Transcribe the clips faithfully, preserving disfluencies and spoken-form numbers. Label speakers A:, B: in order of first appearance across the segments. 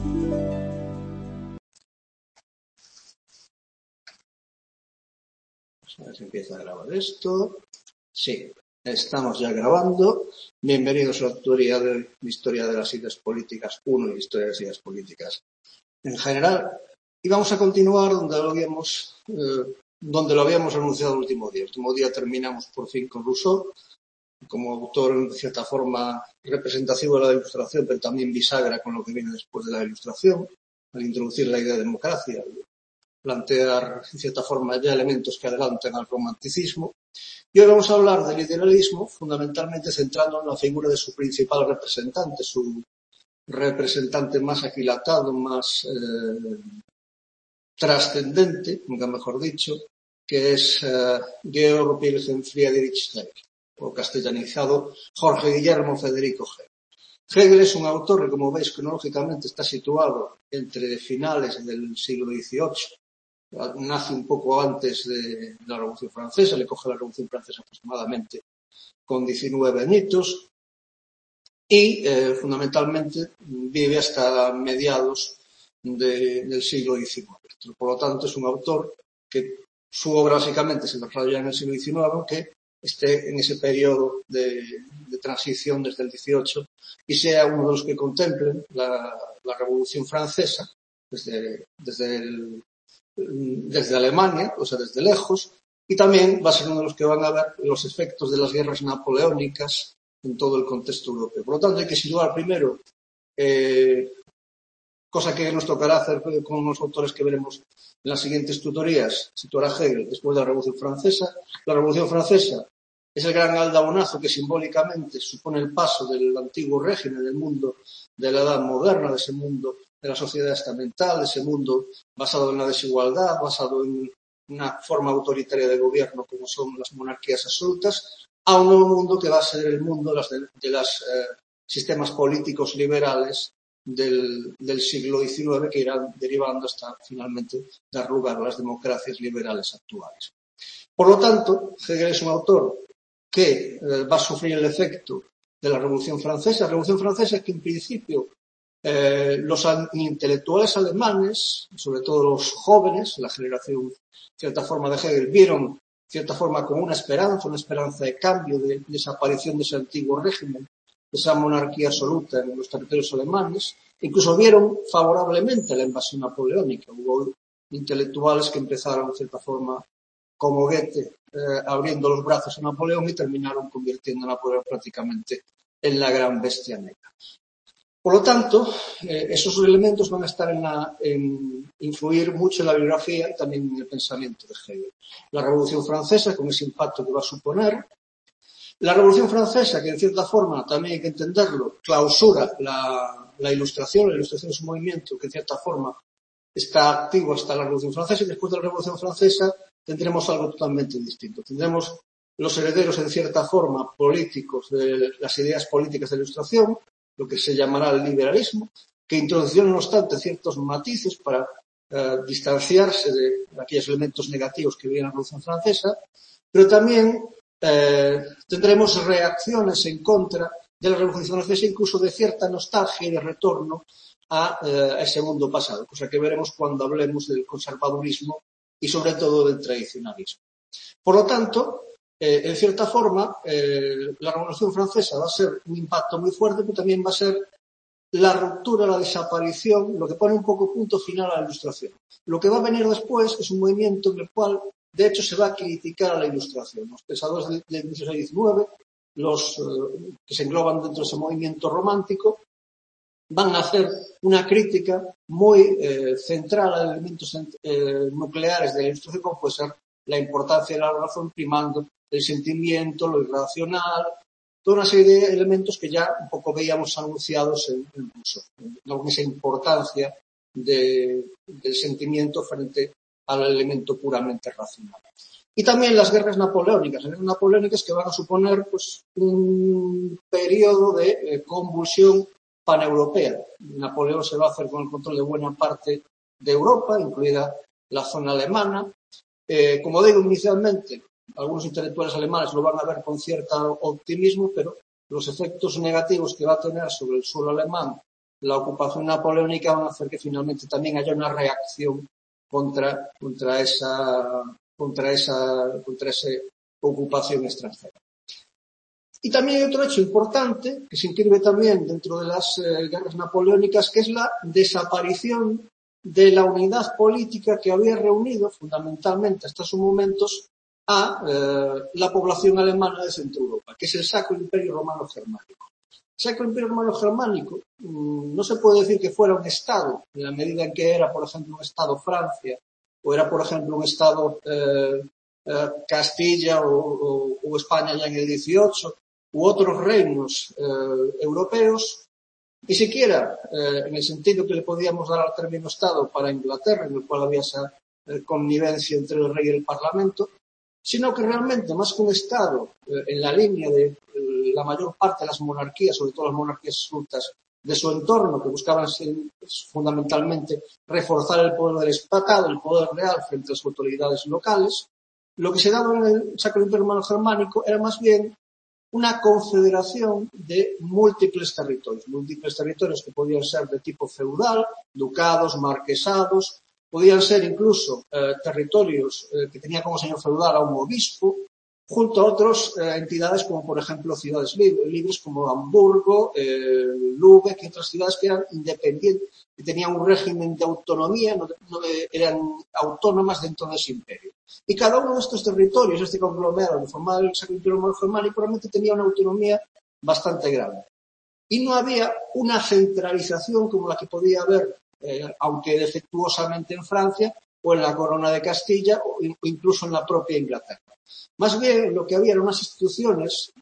A: A ver si empieza a grabar esto. Sí, estamos ya grabando. Bienvenidos a la tutoría de Historia de las Ideas Políticas uno y Historia de las Ideas Políticas en general. Y vamos a continuar donde lo habíamos, eh, donde lo habíamos anunciado el último día. El último día terminamos por fin con Rousseau, como autor en cierta forma representativo de la Ilustración, pero también bisagra con lo que viene después de la Ilustración, al introducir la idea de democracia, plantear en cierta forma ya elementos que adelantan al romanticismo. Y hoy vamos a hablar del idealismo, fundamentalmente centrándonos en la figura de su principal representante, su representante más aquilatado, más eh, trascendente, nunca mejor dicho, que es eh, Georg Wilhelm Friedrich Hegel, o castellanizado Jorge Guillermo Federico Hegel. Hegel es un autor que, como veis, cronológicamente está situado entre finales del siglo dieciocho, nace un poco antes de la Revolución Francesa, le coge la Revolución Francesa aproximadamente con diecinueve añitos y eh, fundamentalmente vive hasta mediados de, del siglo diecinueve. Por lo tanto, es un autor que su obra básicamente se desarrolla en el siglo diecinueve, aunque esté en ese periodo de, de transición desde el dieciocho y sea uno de los que contemplen la, la Revolución Francesa desde, desde el desde Alemania, o sea, desde lejos, y también va a ser uno de los que van a ver los efectos de las guerras napoleónicas en todo el contexto europeo. Por lo tanto, hay que situar primero, eh, cosa que nos tocará hacer con los autores que veremos en las siguientes tutorías, situar a Hegel después de la Revolución Francesa. La Revolución Francesa es el gran aldabonazo que simbólicamente supone el paso del antiguo régimen, del mundo de la edad moderna, de ese mundo de la sociedad estamental, de ese mundo basado en la desigualdad, basado en una forma autoritaria de gobierno como son las monarquías absolutas, a un nuevo mundo que va a ser el mundo de los de las, eh, sistemas políticos liberales del, del siglo diecinueve que irán derivando hasta finalmente dar lugar a las democracias liberales actuales. Por lo tanto, Hegel es un autor que eh, va a sufrir el efecto de la Revolución Francesa, la Revolución Francesa que en principio Eh, los intelectuales alemanes, sobre todo los jóvenes, la generación, cierta forma de Hegel, vieron, cierta forma, como una esperanza, una esperanza de cambio, de desaparición de ese antiguo régimen, de esa monarquía absoluta en los territorios alemanes. Incluso vieron favorablemente la invasión napoleónica. Hubo intelectuales que empezaron, de cierta forma, como Goethe, eh, abriendo los brazos a Napoleón y terminaron convirtiendo a Napoleón prácticamente en la gran bestia negra. Por lo tanto, eh, esos elementos van a estar en, la, en influir mucho en la biografía y también en el pensamiento de Hegel. La Revolución Francesa, con ese impacto que va a suponer. La Revolución Francesa, que en cierta forma, también hay que entenderlo, clausura la, la Ilustración. La Ilustración es un movimiento que en cierta forma está activo hasta la Revolución Francesa y después de la Revolución Francesa tendremos algo totalmente distinto. Tendremos los herederos, en cierta forma, políticos de las ideas políticas de la Ilustración, lo que se llamará el liberalismo, que introducieron, no obstante, ciertos matices para eh, distanciarse de aquellos elementos negativos que vienen en la Revolución Francesa, pero también eh, tendremos reacciones en contra de la Revolución Francesa, incluso de cierta nostalgia y de retorno a, eh, a ese mundo pasado, cosa que veremos cuando hablemos del conservadurismo y sobre todo del tradicionalismo. Por lo tanto, Eh, en cierta forma, eh, la Revolución Francesa va a ser un impacto muy fuerte, pero también va a ser la ruptura, la desaparición, lo que pone un poco punto final a la Ilustración. Lo que va a venir después es un movimiento en el cual, de hecho, se va a criticar a la Ilustración. Los pensadores del, del siglo diecinueve, los eh, que se engloban dentro de ese movimiento romántico, van a hacer una crítica muy eh, central a elementos eh, nucleares de la Ilustración, como puede ser la importancia de la razón primando el sentimiento, lo irracional, toda una serie de elementos que ya un poco veíamos anunciados en, en Rousseau, ¿no? Esa importancia de, del sentimiento frente al elemento puramente racional. Y también las guerras napoleónicas, las guerras napoleónicas que van a suponer pues un periodo de eh, convulsión paneuropea. Napoleón se va a hacer con el control de buena parte de Europa, incluida la zona alemana. Eh, como digo inicialmente, algunos intelectuales alemanes lo van a ver con cierto optimismo, pero los efectos negativos que va a tener sobre el suelo alemán la ocupación napoleónica van a hacer que finalmente también haya una reacción contra, contra esa, contra esa, contra esa ocupación extranjera. Y también hay otro hecho importante que se inscribe también dentro de las eh, guerras napoleónicas, que es la desaparición de la unidad política que había reunido fundamentalmente hasta esos momentos a eh, la población alemana de Centro Europa, que es el Sacro Imperio Romano Germánico. El Sacro Imperio Romano Germánico mmm, no se puede decir que fuera un Estado, en la medida en que era, por ejemplo, un Estado Francia, o era, por ejemplo, un Estado eh, eh, Castilla o, o, o España ya en el dieciocho, u otros reinos eh, europeos, ni siquiera eh, en el sentido que le podíamos dar al término Estado para Inglaterra, en el cual había esa eh, connivencia entre el rey y el Parlamento, sino que realmente, más que un Estado, eh, en la línea de eh, la mayor parte de las monarquías, sobre todo las monarquías absolutas de su entorno, que buscaban ser, pues, fundamentalmente reforzar el poder del Estado, el poder real frente a las autoridades locales, lo que se daba en el Sacro Imperio Romano Germánico era más bien una confederación de múltiples territorios, múltiples territorios que podían ser de tipo feudal, ducados, marquesados, podían ser incluso eh, territorios eh, que tenía como señor feudal a un obispo, junto a otras eh, entidades como, por ejemplo, ciudades libres, libres como Hamburgo, eh, Lübeck y otras ciudades que eran independientes, que tenían un régimen de autonomía, no, no, eran autónomas dentro de ese imperio. Y cada uno de estos territorios, este conglomerado que formaba el Sacro Imperio Romano Germánico, realmente tenía una autonomía bastante grande. Y no había una centralización como la que podía haber, eh, aunque defectuosamente en Francia, o en la Corona de Castilla, o incluso en la propia Inglaterra. Más bien, lo que había eran unas instituciones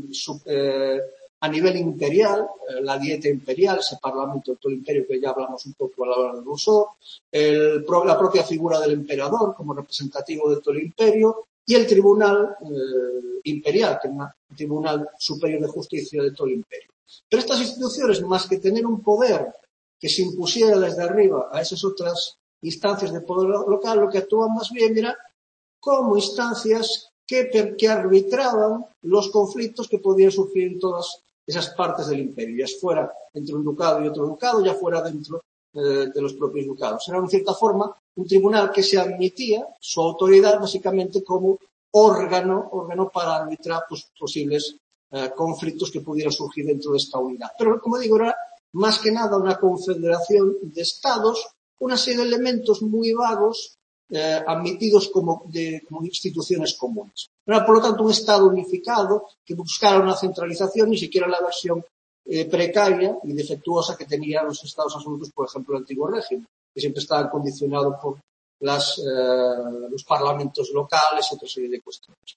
A: eh, a nivel imperial, eh, la dieta imperial, ese parlamento de todo el imperio que ya hablamos un poco a la hora de Rousseau, el, la propia figura del emperador como representativo de todo el imperio y el tribunal eh, imperial, que es un tribunal superior de justicia de todo el imperio. Pero estas instituciones, más que tener un poder que se impusiera desde arriba a esas otras instancias de poder local, lo que actuaban más bien era como instancias que, que arbitraban los conflictos que podían surgir en todas esas partes del imperio, ya fuera entre un ducado y otro ducado, ya fuera dentro eh, de los propios ducados. Era, en cierta forma, un tribunal que se admitía su autoridad básicamente como órgano, órgano para arbitrar pues, posibles eh, conflictos que pudieran surgir dentro de esta unidad. Pero, como digo, era más que nada una confederación de estados, una serie de elementos muy vagos, Eh, admitidos como, de, como instituciones comunes. Era, por lo tanto, un Estado unificado que buscara una centralización, ni siquiera la versión eh, precaria y defectuosa que tenían los Estados absolutos, por ejemplo, el antiguo régimen, que siempre estaban condicionados por las, eh, los parlamentos locales y otra serie de cuestiones.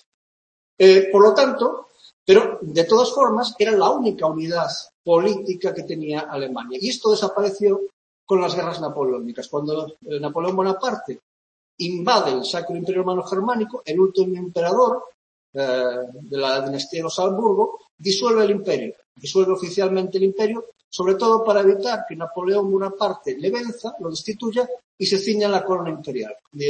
A: Eh, por lo tanto, pero de todas formas, era la única unidad política que tenía Alemania. Y esto desapareció con las guerras napoleónicas. Cuando eh, Napoleón Bonaparte invade el Sacro Imperio Romano Germánico, el último emperador eh, de la dinastía de los Habsburgo disuelve el imperio, disuelve oficialmente el imperio, sobre todo para evitar que Napoleón Bonaparte le venza, lo destituya y se ciña la corona imperial.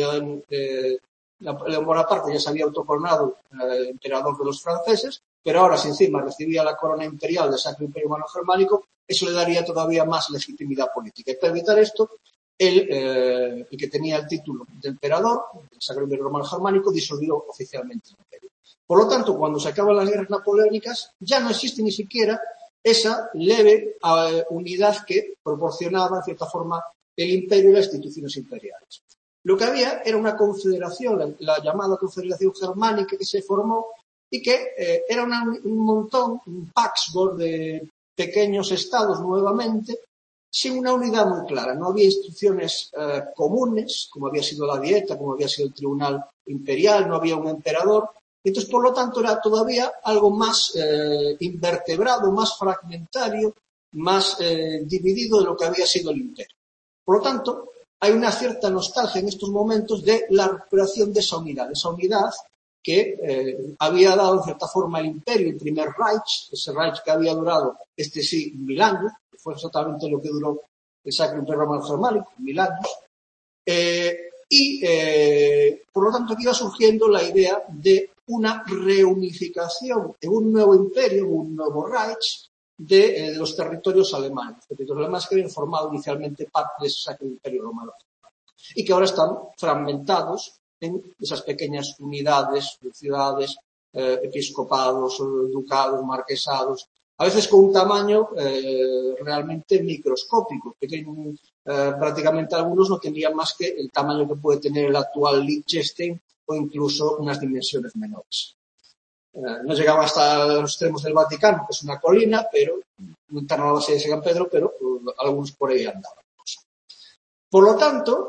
A: Eh, Napoleón Bonaparte ya se había autocoronado eh, emperador de los franceses, pero ahora si encima recibía la corona imperial del Sacro Imperio Romano Germánico, eso le daría todavía más legitimidad política. Y para evitar esto, él, eh, el que tenía el título de emperador, el Sacro Imperio Romano Germánico, disolvió oficialmente el imperio. Por lo tanto, cuando se acaban las guerras napoleónicas, ya no existe ni siquiera esa leve uh, unidad que proporcionaba, en cierta forma, el imperio y las instituciones imperiales. Lo que había era una confederación, la, la llamada Confederación Germánica, que se formó y que eh, era una, un montón, un patchwork de pequeños estados nuevamente, sin una unidad muy clara. No había instituciones eh, comunes, como había sido la dieta, como había sido el tribunal imperial, no había un emperador. Entonces, por lo tanto, era todavía algo más eh, invertebrado, más fragmentario, más eh, dividido de lo que había sido el imperio. Por lo tanto, hay una cierta nostalgia en estos momentos de la recuperación de esa unidad, de esa unidad que eh, había dado en cierta forma el imperio, el primer Reich, ese Reich que había durado, este sí, mil años, que fue exactamente lo que duró el Sacro Imperio Romano Germánico, mil años, eh, y eh, por lo tanto aquí iba surgiendo la idea de una reunificación en un nuevo imperio, un nuevo Reich, de, eh, de los territorios alemanes, los territorios alemanes que habían formado inicialmente parte de ese Sacro Imperio Romano y que ahora están fragmentados en esas pequeñas unidades, ciudades, eh, episcopados, ducados, marquesados, a veces con un tamaño eh, realmente microscópico, pequeño, eh, prácticamente algunos no tendrían más que el tamaño que puede tener el actual Liechtenstein o incluso unas dimensiones menores. Eh, no llegaban hasta los extremos del Vaticano, que es una colina, pero no en torno a la base de San Pedro, pero uh, algunos por ahí andaban. Por lo tanto,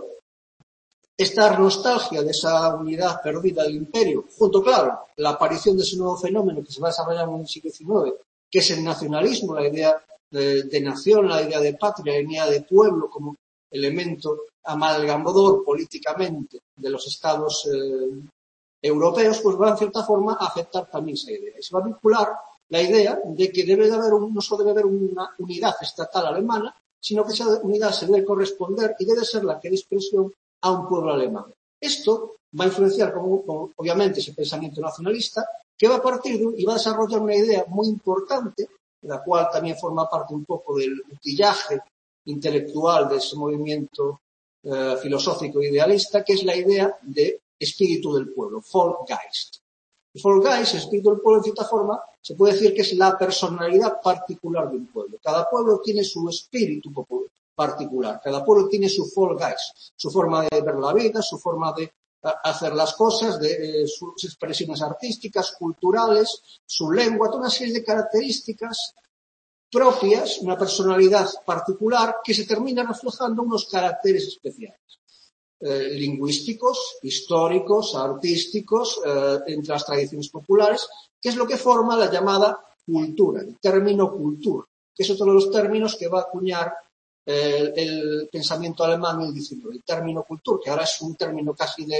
A: esta nostalgia de esa unidad perdida del imperio, junto, claro, la aparición de ese nuevo fenómeno que se va desarrollando en el siglo diecinueve, que es el nacionalismo, la idea de, de nación, la idea de patria, la idea de pueblo como elemento amalgamador políticamente de los estados eh, europeos, pues va en cierta forma a afectar también esa idea. Y se va a vincular la idea de que debe de haber un, no solo debe haber una unidad estatal alemana, sino que esa unidad se debe corresponder y debe ser la que dé expresión a un pueblo alemán. Esto va a influenciar, como, como, obviamente, ese pensamiento nacionalista, que va a partir de, y va a desarrollar una idea muy importante, de la cual también forma parte un poco del utillaje intelectual de ese movimiento eh, filosófico idealista, que es la idea de espíritu del pueblo, Volksgeist. El Volksgeist, el espíritu del pueblo, en cierta forma, se puede decir que es la personalidad particular de un pueblo. Cada pueblo tiene su espíritu particular, cada pueblo tiene su Volksgeist, su forma de ver la vida, su forma de hacer las cosas, de eh, sus expresiones artísticas, culturales, su lengua, toda una serie de características propias, una personalidad particular que se termina reflejando unos caracteres especiales, eh, lingüísticos, históricos, artísticos, eh, entre las tradiciones populares, que es lo que forma la llamada cultura, el término cultura, que es otro de los términos que va a acuñar eh, el pensamiento alemán en el diecinueve, el término cultura, que ahora es un término casi de,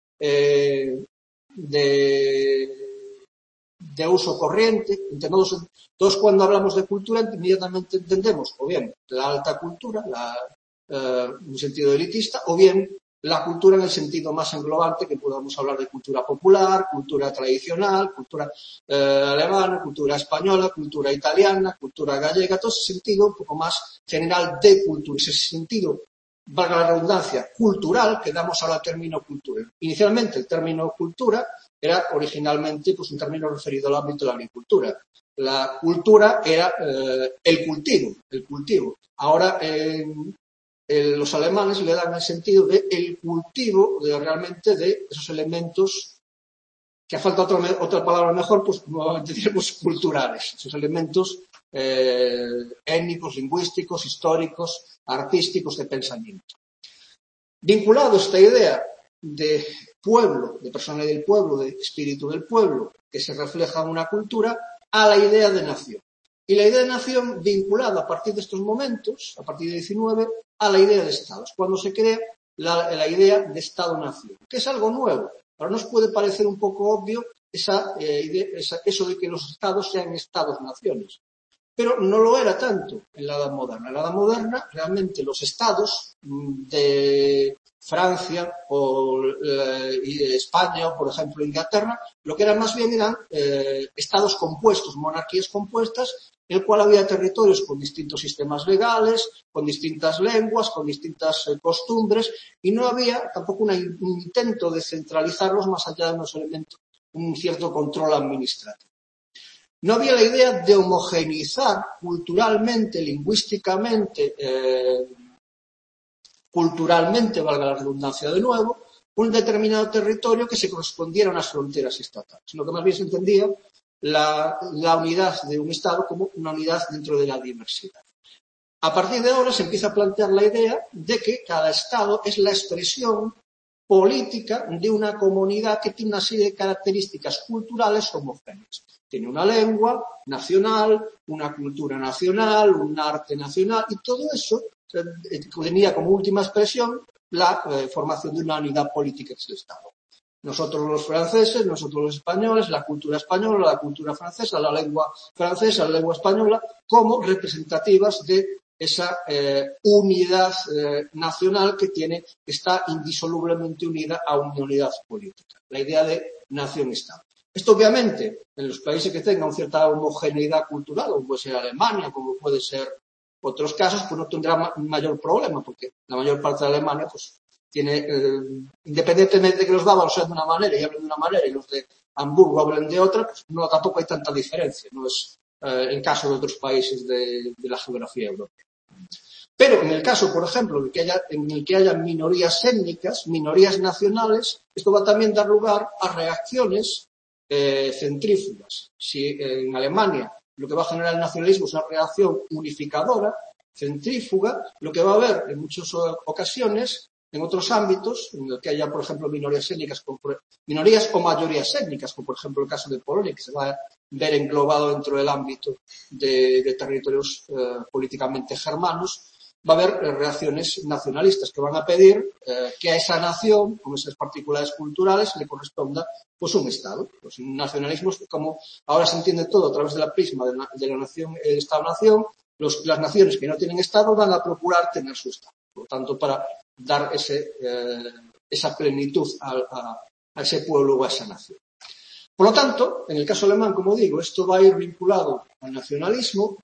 A: eh, de de uso corriente. Todos, todos cuando hablamos de cultura inmediatamente entendemos o bien la alta cultura, la, eh, en un sentido elitista, o bien la cultura en el sentido más englobante, que podamos hablar de cultura popular, cultura tradicional, cultura eh, alemana, cultura española, cultura italiana, cultura gallega, todo ese sentido un poco más general de cultura, ese sentido, valga la redundancia, cultural, que damos ahora al término cultura. Inicialmente el término cultura era originalmente pues un término referido al ámbito de la agricultura. La cultura era eh, el cultivo, el cultivo. Ahora eh, eh, los alemanes le dan el sentido de el cultivo de realmente de esos elementos, que falta otra, otra palabra mejor, pues nuevamente diremos culturales, esos elementos eh, étnicos, lingüísticos, históricos, artísticos, de pensamiento. Vinculado a esta idea de pueblo, de personalidad del pueblo, de espíritu del pueblo, que se refleja en una cultura, a la idea de nación. Y la idea de nación vinculada a partir de estos momentos, a partir del diecinueve, a la idea de estados, cuando se crea la, la idea de Estado-nación, que es algo nuevo. Ahora nos puede parecer un poco obvio esa, eh, idea, esa, eso de que los estados sean estados-naciones. Pero no lo era tanto en la Edad Moderna. En la Edad Moderna, realmente los estados de Francia o eh, España o, por ejemplo, Inglaterra, lo que eran más bien eran eh, estados compuestos, monarquías compuestas, en el cual había territorios con distintos sistemas legales, con distintas lenguas, con distintas eh, costumbres, y no había tampoco una, un intento de centralizarlos más allá de unos elementos, un cierto control administrativo. No había la idea de homogeneizar culturalmente, lingüísticamente, eh, culturalmente, valga la redundancia de nuevo, un determinado territorio que se correspondiera a unas fronteras estatales, sino que más bien se entendía la, la unidad de un Estado como una unidad dentro de la diversidad. A partir de ahora se empieza a plantear la idea de que cada Estado es la expresión política de una comunidad que tiene una serie de características culturales homogéneas. Tiene una lengua nacional, una cultura nacional, un arte nacional, y todo eso tenía como última expresión la eh, formación de una unidad política que es el Estado. Nosotros los franceses, nosotros los españoles, la cultura española, la cultura francesa, la lengua francesa, la lengua española, como representativas de esa eh, unidad eh, nacional que tiene, que está indisolublemente unida a una unidad política. La idea de nación-Estado. Esto, obviamente, en los países que tengan cierta homogeneidad cultural, como puede ser Alemania, como puede ser otros casos, pues no tendrá ma mayor problema, porque la mayor parte de Alemania, pues, tiene, eh, independientemente de que los bávaros sean de una manera y hablen de una manera y los de Hamburgo hablen de otra, pues no, tampoco hay tanta diferencia, no es eh, el caso de otros países de, de la geografía europea. Pero en el caso, por ejemplo, en el que haya, en el que haya minorías étnicas, minorías nacionales, esto va también a dar lugar a reacciones eh, centrífugas. Si eh, en Alemania lo que va a generar el nacionalismo es una reacción unificadora, centrífuga, lo que va a haber en muchas ocasiones, en otros ámbitos, en el que haya, por ejemplo, minorías étnicas, como, minorías o mayorías étnicas, como por ejemplo el caso de Polonia, que se va a ver englobado dentro del ámbito de, de territorios eh, políticamente germanos, va a haber eh, reacciones nacionalistas que van a pedir eh, que a esa nación, con esas particularidades culturales, le corresponda pues un Estado. Pues un nacionalismo, como ahora se entiende todo a través de la prisma de la, de la nación, eh, Estado-nación, los, las naciones que no tienen Estado van a procurar tener su Estado. Por lo tanto, para dar ese, eh, esa plenitud a, a, a ese pueblo o a esa nación. Por lo tanto, en el caso alemán, como digo, esto va a ir vinculado al nacionalismo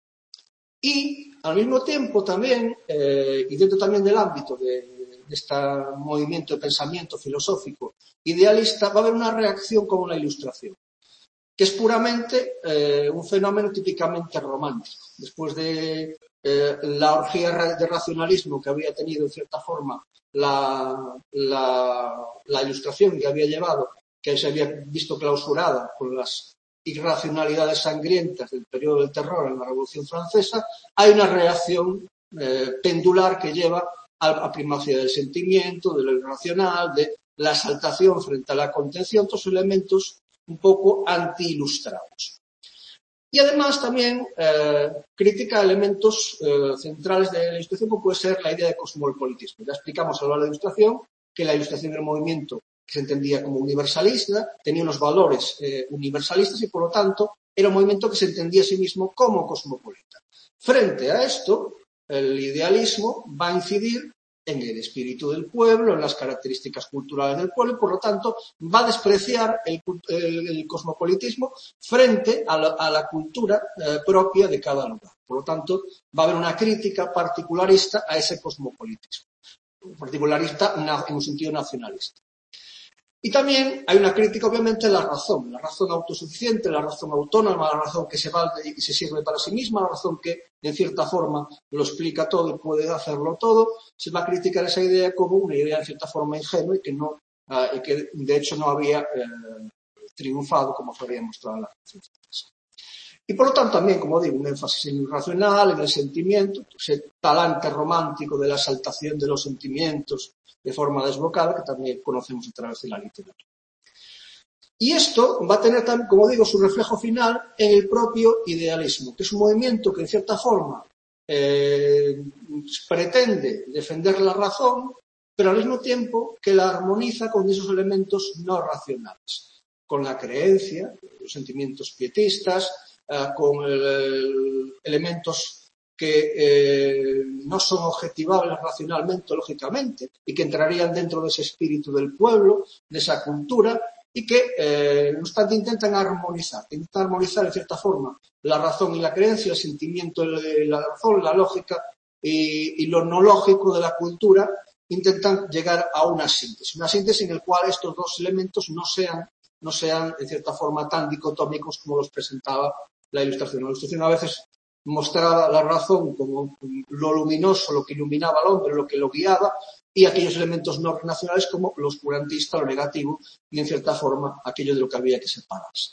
A: y, al mismo tiempo, también, eh, y dentro también del ámbito de, de este movimiento de pensamiento filosófico idealista, va a haber una reacción como la Ilustración, que es puramente eh, un fenómeno típicamente romántico. Después de eh, la orgía de racionalismo que había tenido, en cierta forma, la, la, la Ilustración, que había llevado, que se había visto clausurada por las irracionalidades sangrientas del periodo del terror en la Revolución Francesa, hay una reacción eh, pendular que lleva a la primacía del sentimiento, de lo irracional, de la exaltación frente a la contención, todos elementos un poco anti-ilustrados. Y además también eh, critica elementos eh, centrales de la Ilustración, como puede ser la idea de cosmopolitismo. Ya explicamos a lo largo de la Ilustración que la Ilustración era un movimiento que se entendía como universalista, tenía unos valores eh, universalistas y, por lo tanto, era un movimiento que se entendía a sí mismo como cosmopolita. Frente a esto, el idealismo va a incidir en el espíritu del pueblo, en las características culturales del pueblo y, por lo tanto, va a despreciar el, el, el cosmopolitismo frente a la, a la cultura eh, propia de cada lugar. Por lo tanto, va a haber una crítica particularista a ese cosmopolitismo, particularista en un sentido nacionalista. Y también hay una crítica, obviamente, a la razón, la razón autosuficiente, la razón autónoma, la razón que se vale y se sirve para sí misma, la razón que, en cierta forma, lo explica todo y puede hacerlo todo. Se va a criticar esa idea como una idea, en cierta forma, ingenua y que, no, uh, que de hecho, no había eh, triunfado, como se había mostrado en la Revolución Francesa. Y, por lo tanto, también, como digo, un énfasis en lo racional, en el sentimiento, ese talante romántico de la exaltación de los sentimientos de forma desbocada, que también conocemos a través de la literatura. Y esto va a tener también, como digo, su reflejo final en el propio idealismo, que es un movimiento que, en cierta forma, eh, pretende defender la razón, pero al mismo tiempo que la armoniza con esos elementos no racionales, con la creencia, los sentimientos pietistas, eh, con el, el, elementos que eh, no son objetivables racionalmente o lógicamente y que entrarían dentro de ese espíritu del pueblo, de esa cultura y que, eh, no obstante, intentan armonizar, intentan armonizar en cierta forma la razón y la creencia, el sentimiento de la razón, la lógica y, y lo no lógico de la cultura, intentan llegar a una síntesis, una síntesis en la cual estos dos elementos no sean, no sean en cierta forma tan dicotómicos como los presentaba la Ilustración. La Ilustración a veces mostraba la razón como lo luminoso, lo que iluminaba al hombre, lo que lo guiaba, y aquellos elementos no nacionales como lo oscurantista, lo negativo, y en cierta forma aquello de lo que había que separarse.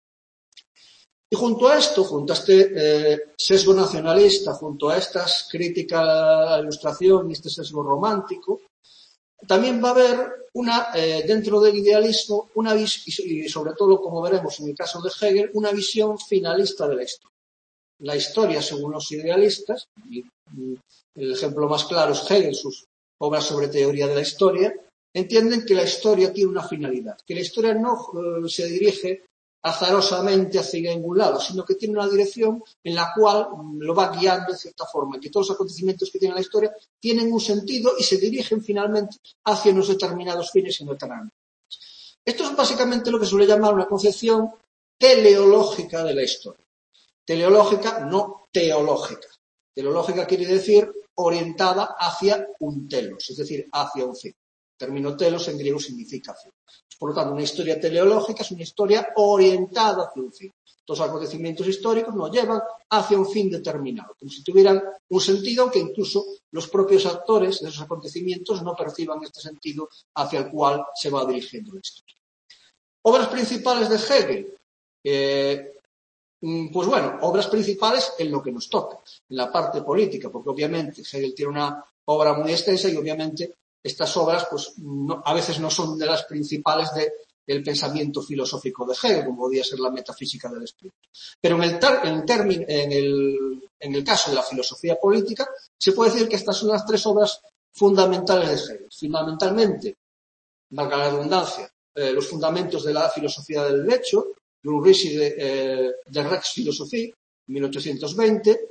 A: Y junto a esto, junto a este eh, sesgo nacionalista, junto a estas críticas a la Ilustración y este sesgo romántico, también va a haber una, eh, dentro del idealismo, una vis- y sobre todo, como veremos en el caso de Hegel, una visión finalista de la historia. La historia, según los idealistas, y el ejemplo más claro es Hegel, sus obras sobre teoría de la historia, entienden que la historia tiene una finalidad, que la historia no eh, se dirige azarosamente hacia ningún lado, sino que tiene una dirección en la cual lo va guiando en cierta forma, que todos los acontecimientos que tiene la historia tienen un sentido y se dirigen finalmente hacia unos determinados fines y no determinados. Esto es básicamente lo que suele llamar una concepción teleológica de la historia. Teleológica, no teológica. Teleológica quiere decir orientada hacia un telos, es decir, hacia un fin. El término telos en griego significa fin. Por lo tanto, una historia teleológica es una historia orientada hacia un fin. Los acontecimientos históricos nos llevan hacia un fin determinado, como si tuvieran un sentido, aunque incluso los propios actores de esos acontecimientos no perciban este sentido hacia el cual se va dirigiendo la historia. Obras principales de Hegel. Eh, pues bueno, obras principales en lo que nos toca, en la parte política, porque obviamente Hegel tiene una obra muy extensa y obviamente estas obras pues no, a veces no son de las principales de el pensamiento filosófico de Hegel, como podría ser la metafísica del espíritu. Pero en el, ter, en, termin, en, el, en el caso de la filosofía política, se puede decir que estas son las tres obras fundamentales de Hegel. Fundamentalmente, valga la redundancia, eh, los fundamentos de la filosofía del derecho, Grundrisse de, eh, de Rex Philosophie, mil ochocientos veinte,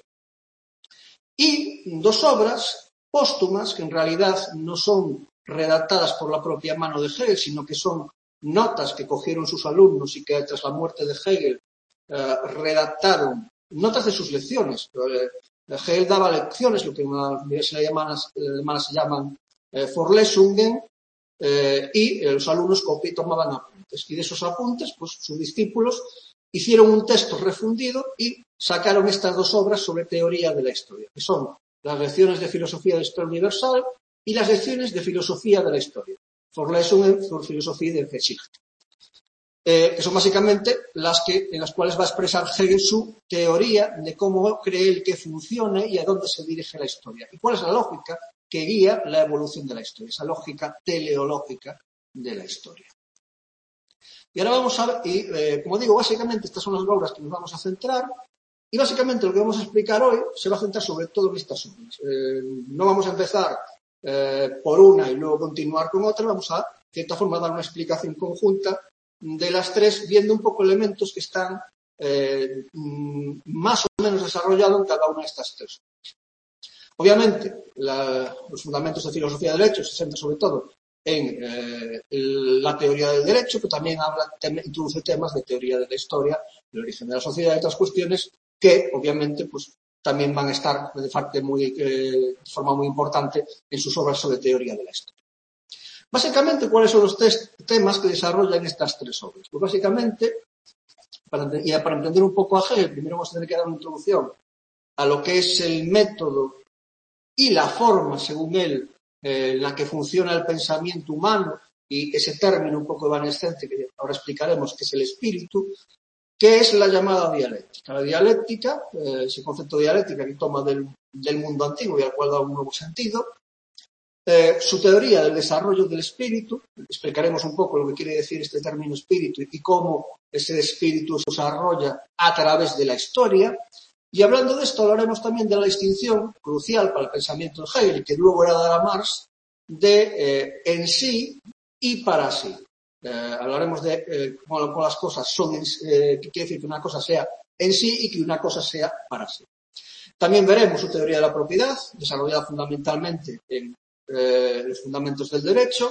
A: y dos obras póstumas que en realidad no son redactadas por la propia mano de Hegel, sino que son notas que cogieron sus alumnos y que tras la muerte de Hegel eh, redactaron, notas de sus lecciones. Eh, Hegel daba lecciones, lo que en las universidades alemanas se llaman eh, Vorlesungen, eh, y eh, los alumnos copiaban, tomaban apuntes. Y de esos apuntes, pues sus discípulos hicieron un texto refundido y sacaron estas dos obras sobre teoría de la historia, que son las lecciones de filosofía de la historia universal y las lecciones de filosofía de la historia. Vorlesungen zur Philosophie der Geschichte, eh, que son básicamente las que, en las cuales va a expresar Hegel su teoría de cómo cree él que funcione y a dónde se dirige la historia. Y cuál es la lógica que guía la evolución de la historia, esa lógica teleológica de la historia. Y ahora vamos a ver, y eh, como digo, básicamente estas son las obras que nos vamos a centrar, y básicamente lo que vamos a explicar hoy se va a centrar sobre todo en estas obras. Eh, no vamos a empezar Eh, por una y luego continuar con otra, vamos a, de cierta forma, dar una explicación conjunta de las tres, viendo un poco elementos que están eh, más o menos desarrollados en cada una de estas tres. Obviamente, la, los fundamentos de filosofía del derecho se centran sobre todo en eh, la teoría del derecho, pero también habla, tem, introduce temas de teoría de la historia, el origen de la sociedad y otras cuestiones que, obviamente, pues también van a estar de, parte muy, eh, de forma muy importante en sus obras sobre teoría de la historia. Básicamente, ¿cuáles son los tres temas que desarrollan estas tres obras? Pues básicamente, para, y para entender un poco a Hegel, primero vamos a tener que dar una introducción a lo que es el método y la forma, según él, eh, en la que funciona el pensamiento humano y ese término un poco evanescente que ahora explicaremos, que es el espíritu. ¿Qué es la llamada dialéctica? La dialéctica, eh, ese concepto de dialéctica que toma del, del mundo antiguo y al cual da un nuevo sentido, eh, su teoría del desarrollo del espíritu, explicaremos un poco lo que quiere decir este término espíritu y cómo ese espíritu se desarrolla a través de la historia. Y hablando de esto, hablaremos también de la distinción crucial para el pensamiento de Hegel, que luego era dar a Marx, de eh, en sí y para sí. Eh, hablaremos de eh, cómo, cómo las cosas son, eh, que quiere decir que una cosa sea en sí y que una cosa sea para sí. También veremos su teoría de la propiedad, desarrollada fundamentalmente en eh, los fundamentos del derecho,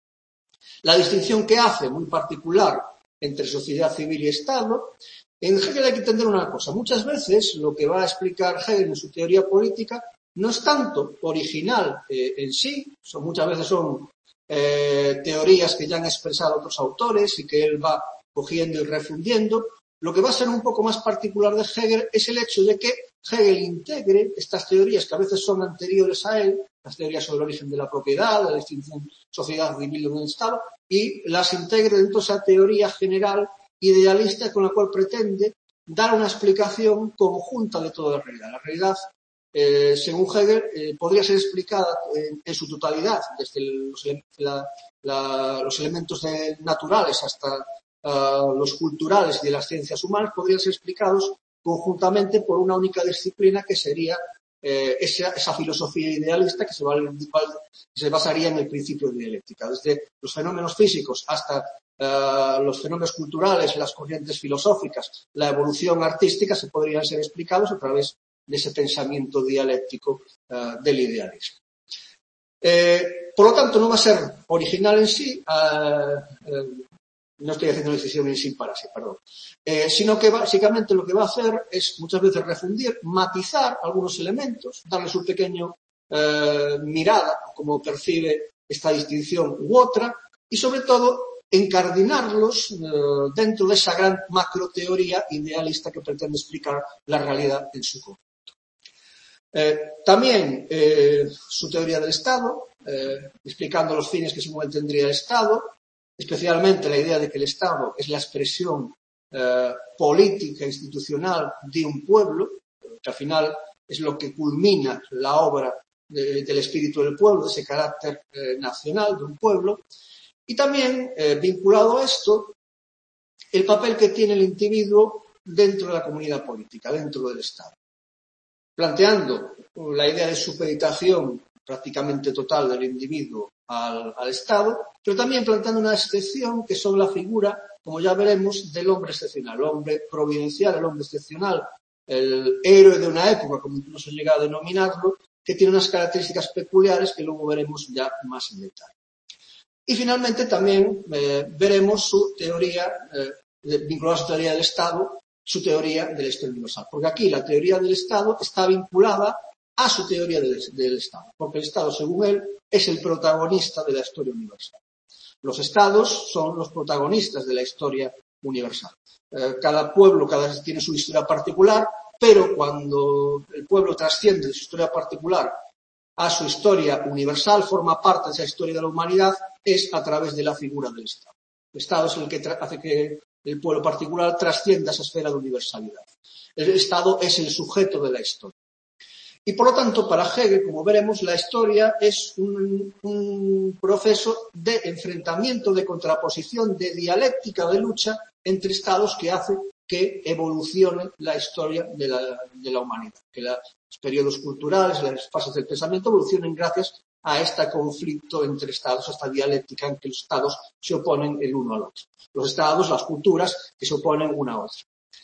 A: la distinción que hace, muy particular, entre sociedad civil y Estado. En Hegel hay que entender una cosa, muchas veces lo que va a explicar Hegel en su teoría política no es tanto original eh, en sí, son, muchas veces son Eh, teorías que ya han expresado otros autores y que él va cogiendo y refundiendo. Lo que va a ser un poco más particular de Hegel es el hecho de que Hegel integre estas teorías que a veces son anteriores a él, las teorías sobre el origen de la propiedad, la distinción sociedad civil de un Estado, y las integre dentro de esa teoría general idealista con la cual pretende dar una explicación conjunta de toda la realidad. La realidad Eh, según Hegel, eh, podría ser explicada en, en su totalidad, desde los, la, la, los elementos de, naturales hasta uh, los culturales y de las ciencias humanas, podrían ser explicados conjuntamente por una única disciplina que sería eh, esa, esa filosofía idealista que se, va, que se basaría en el principio de dialéctica. Desde los fenómenos físicos hasta uh, los fenómenos culturales, las corrientes filosóficas, la evolución artística se podrían ser explicados a través de ese pensamiento dialéctico uh, del idealismo. Eh, por lo tanto, no va a ser original en sí. Uh, uh, no estoy haciendo la decisión en sin parase, perdón, eh, sino que básicamente lo que va a hacer es muchas veces refundir, matizar algunos elementos, darles un pequeño eh, mirada, como percibe esta distinción u otra, y sobre todo encardinarlos eh, dentro de esa gran macroteoría idealista que pretende explicar la realidad en su conjunto. Eh, también eh, su teoría del Estado, eh, explicando los fines que según él tendría el Estado, especialmente la idea de que el Estado es la expresión eh, política, institucional de un pueblo, que al final es lo que culmina la obra de, del espíritu del pueblo, de ese carácter eh, nacional de un pueblo. Y también, eh, vinculado a esto, el papel que tiene el individuo dentro de la comunidad política, dentro del Estado. Planteando la idea de supeditación prácticamente total del individuo al, al Estado, pero también planteando una excepción que son la figura, como ya veremos, del hombre excepcional, el hombre providencial, el hombre excepcional, el héroe de una época, como incluso se llega a denominarlo, que tiene unas características peculiares que luego veremos ya más en detalle. Y finalmente también eh, veremos su teoría, eh, vinculada a su teoría del Estado, su teoría de la historia universal. Porque aquí la teoría del Estado está vinculada a su teoría del, del Estado. Porque el Estado, según él, es el protagonista de la historia universal. Los Estados son los protagonistas de la historia universal. Eh, cada pueblo, cada tiene su historia particular, pero cuando el pueblo trasciende de su historia particular a su historia universal, forma parte de esa historia de la humanidad, es a través de la figura del Estado. El Estado es el que hace que el pueblo particular trascienda esa esfera de universalidad. El Estado es el sujeto de la historia. Y por lo tanto, para Hegel, como veremos, la historia es un, un proceso de enfrentamiento, de contraposición, de dialéctica, de lucha entre estados que hace que evolucione la historia de la, de la humanidad, que la, los periodos culturales, las fases del pensamiento evolucionen gracias a este conflicto entre estados, a esta dialéctica en que los estados se oponen el uno al otro. Los estados, las culturas, que se oponen una a otra.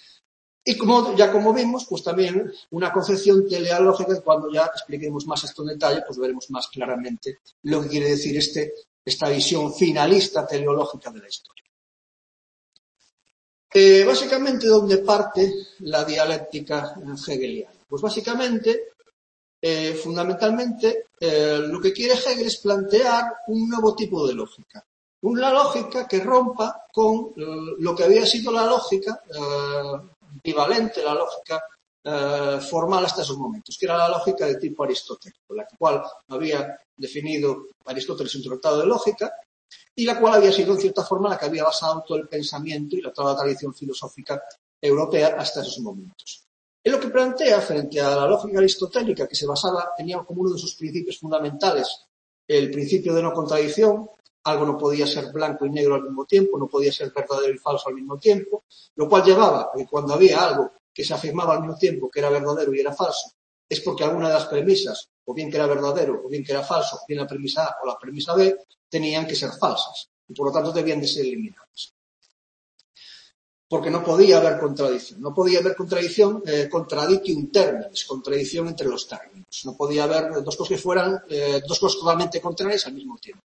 A: Y como, ya como vimos, pues también una concepción teleológica, que cuando ya expliquemos más esto en detalle, pues veremos más claramente lo que quiere decir este, esta visión finalista teleológica de la historia. Eh, básicamente, ¿dónde parte la dialéctica hegeliana? Pues básicamente, eh, fundamentalmente, eh, lo que quiere Hegel es plantear un nuevo tipo de lógica. Una lógica que rompa con eh, lo que había sido la lógica eh, equivalente, la lógica eh, formal hasta esos momentos, que era la lógica de tipo aristotélico, la cual había definido Aristóteles en su tratado de lógica, y la cual había sido en cierta forma la que había basado todo el pensamiento y toda la tradición filosófica europea hasta esos momentos. En lo que plantea, frente a la lógica aristotélica, que se basaba, tenía como uno de sus principios fundamentales el principio de no contradicción, algo no podía ser blanco y negro al mismo tiempo, no podía ser verdadero y falso al mismo tiempo, lo cual llevaba a que cuando había algo que se afirmaba al mismo tiempo que era verdadero y era falso, es porque alguna de las premisas, o bien que era verdadero, o bien que era falso, o bien la premisa A o la premisa B, tenían que ser falsas, y por lo tanto debían de ser eliminadas. Porque no podía haber contradicción, no podía haber contradicción, eh, contradictium terminis, contradicción entre los términos, no podía haber dos cosas que fueran, eh, dos cosas totalmente contrarias al mismo tiempo.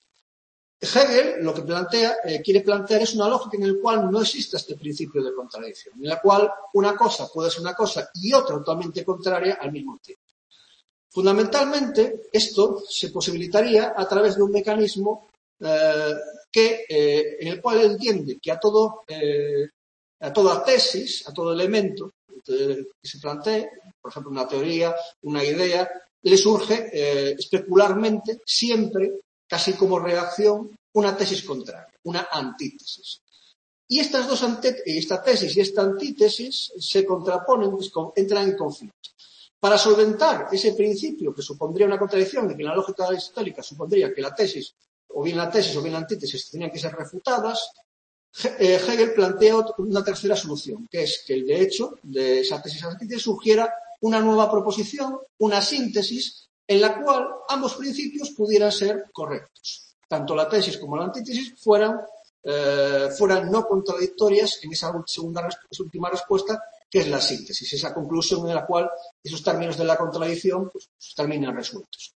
A: Hegel lo que plantea, eh, quiere plantear es una lógica en la cual no existe este principio de contradicción, en la cual una cosa puede ser una cosa y otra totalmente contraria al mismo tiempo. Fundamentalmente, esto se posibilitaría a través de un mecanismo eh, que, eh, en el cual él entiende que a, todo, eh, a toda tesis, a todo elemento eh, que se plantee, por ejemplo, una teoría, una idea, le surge eh, especularmente siempre, casi como reacción, una tesis contraria, una antítesis. Y estas dos antítesis, esta tesis y esta antítesis se contraponen, entran en conflicto. Para solventar ese principio que supondría una contradicción, de que en la lógica aristotélica supondría que la tesis, o bien la tesis o bien la antítesis, tenían que ser refutadas, Hegel plantea una tercera solución, que es que el de hecho de esa tesis y antítesis surgiera una nueva proposición, una síntesis, en la cual ambos principios pudieran ser correctos. Tanto la tesis como la antítesis fueran, eh, fueran no contradictorias en esa segunda, esa última respuesta, que es la síntesis, esa conclusión en la cual esos términos de la contradicción pues, terminan resueltos.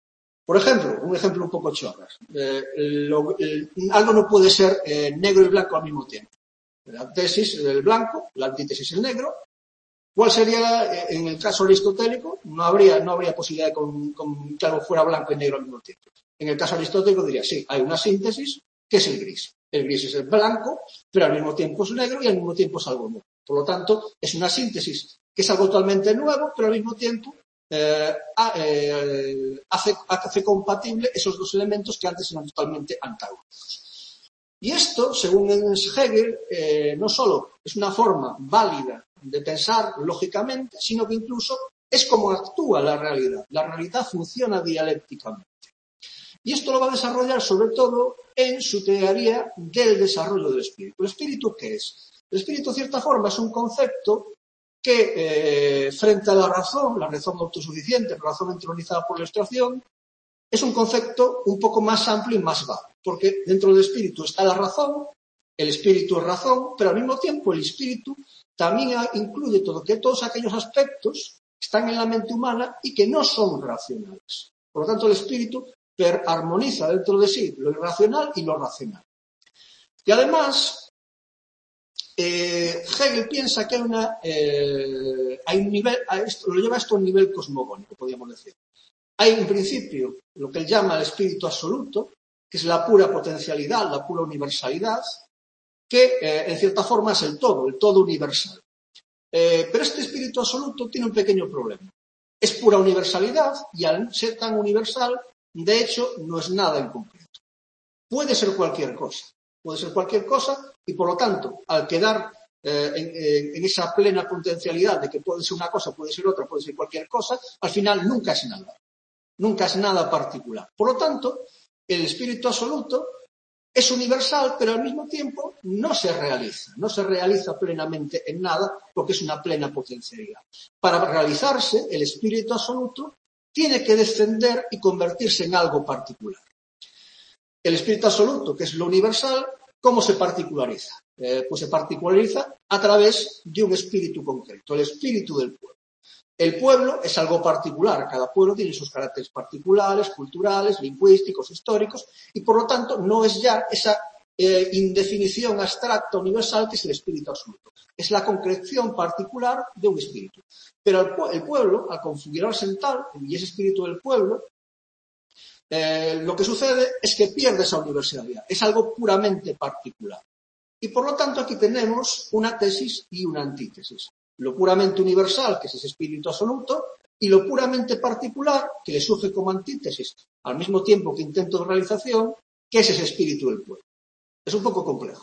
A: Por ejemplo, un ejemplo un poco chorras. Eh, lo, el, algo no puede ser eh, negro y blanco al mismo tiempo. La tesis el blanco, la antítesis el negro. ¿Cuál sería, en el caso aristotélico? No habría, no habría posibilidad de con, con, que algo fuera blanco y negro al mismo tiempo. En el caso aristotélico diría, sí, hay una síntesis, que es el gris. El gris es el blanco, pero al mismo tiempo es negro y al mismo tiempo es algo nuevo. Por lo tanto, es una síntesis que es algo totalmente nuevo, pero al mismo tiempo eh, eh, hace, hace compatible esos dos elementos que antes eran totalmente antagónicos. Y esto, según Hegel, eh, no solo es una forma válida de pensar lógicamente, sino que incluso es como actúa la realidad. La realidad funciona dialécticamente. Y esto lo va a desarrollar sobre todo en su teoría del desarrollo del espíritu. ¿El espíritu qué es? El espíritu, de cierta forma, es un concepto que, eh, frente a la razón, la razón autosuficiente, la razón entronizada por la ilustración, es un concepto un poco más amplio y más vago, porque dentro del espíritu está la razón, el espíritu es razón, pero al mismo tiempo el espíritu también incluye todo, que todos aquellos aspectos que están en la mente humana y que no son racionales. Por lo tanto, el espíritu per armoniza dentro de sí lo irracional y lo racional. Y además, eh, Hegel piensa que hay, una, eh, hay un nivel, a esto, lo lleva esto a un nivel cosmogónico, podríamos decir. Hay en principio lo que él llama el espíritu absoluto, que es la pura potencialidad, la pura universalidad, que eh, en cierta forma es el todo, el todo universal. Eh, pero este espíritu absoluto tiene un pequeño problema. Es pura universalidad y al ser tan universal, de hecho, no es nada en concreto. Puede ser cualquier cosa, puede ser cualquier cosa y por lo tanto, al quedar eh, en, en esa plena potencialidad de que puede ser una cosa, puede ser otra, puede ser cualquier cosa, al final nunca es nada. Nunca es nada particular. Por lo tanto, el espíritu absoluto es universal, pero al mismo tiempo no se realiza. No se realiza plenamente en nada porque es una plena potencialidad. Para realizarse, el espíritu absoluto tiene que descender y convertirse en algo particular. El espíritu absoluto, que es lo universal, ¿cómo se particulariza? Eh, pues se particulariza a través de un espíritu concreto, el espíritu del pueblo. El pueblo es algo particular, cada pueblo tiene sus caracteres particulares, culturales, lingüísticos, históricos, y por lo tanto no es ya esa eh, indefinición abstracta universal que es el espíritu absoluto. Es la concreción particular de un espíritu. Pero el, el pueblo, al configurarse en tal, y ese espíritu del pueblo, eh, lo que sucede es que pierde esa universalidad. Es algo puramente particular. Y por lo tanto aquí tenemos una tesis y una antítesis. Lo puramente universal, que es ese espíritu absoluto, y lo puramente particular, que le surge como antítesis, al mismo tiempo que intento de realización, que es ese espíritu del pueblo. Es un poco complejo.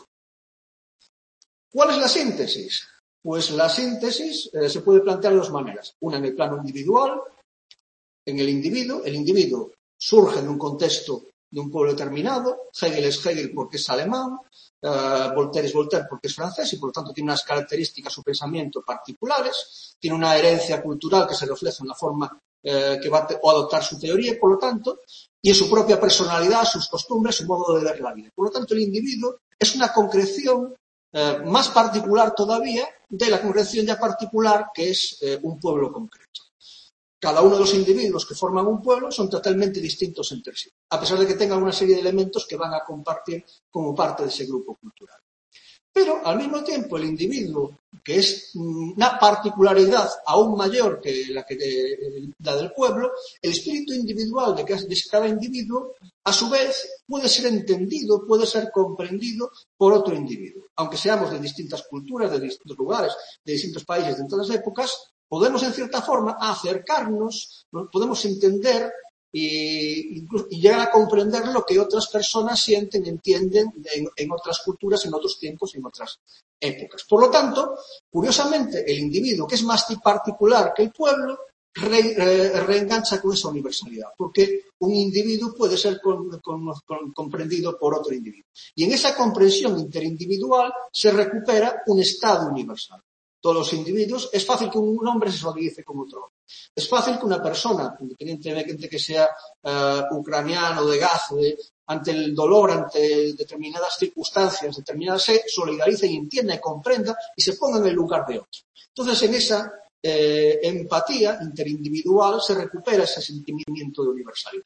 A: ¿Cuál es la síntesis? Pues la síntesis eh, se puede plantear de dos maneras. Una en el plano individual, en el individuo. El individuo surge en un contexto de un pueblo determinado. Hegel es Hegel porque es alemán. Uh, Voltaire es Voltaire porque es francés y por lo tanto tiene unas características su pensamiento particulares, tiene una herencia cultural que se refleja en la forma eh, que va a, o adoptar su teoría y por lo tanto, y en su propia personalidad, sus costumbres, su modo de ver la vida. Por lo tanto, el individuo es una concreción eh, más particular todavía de la concreción ya particular que es eh, un pueblo concreto. Cada uno de los individuos que forman un pueblo son totalmente distintos entre sí, a pesar de que tengan una serie de elementos que van a compartir como parte de ese grupo cultural. Pero, al mismo tiempo, el individuo, que es una particularidad aún mayor que la, que de, la del pueblo, el espíritu individual de cada individuo, a su vez, puede ser entendido, puede ser comprendido por otro individuo. Aunque seamos de distintas culturas, de distintos lugares, de distintos países, de todas las épocas, podemos, en cierta forma, acercarnos, podemos entender y, y llegar a comprender lo que otras personas sienten, entienden en, en otras culturas, en otros tiempos, en otras épocas. Por lo tanto, curiosamente, el individuo, que es más particular que el pueblo, re, re, reengancha con esa universalidad, porque un individuo puede ser con, con, con, comprendido por otro individuo. Y en esa comprensión interindividual se recupera un estado universal. Todos los individuos, es fácil que un hombre se solidarice con otro hombre. Es fácil que una persona, independientemente de que sea uh, ucraniano, de Gaza, de, ante el dolor, ante determinadas circunstancias, determinadas, se solidarice y entienda y comprenda y se ponga en el lugar de otro. Entonces, en esa eh, empatía interindividual se recupera ese sentimiento de universalidad.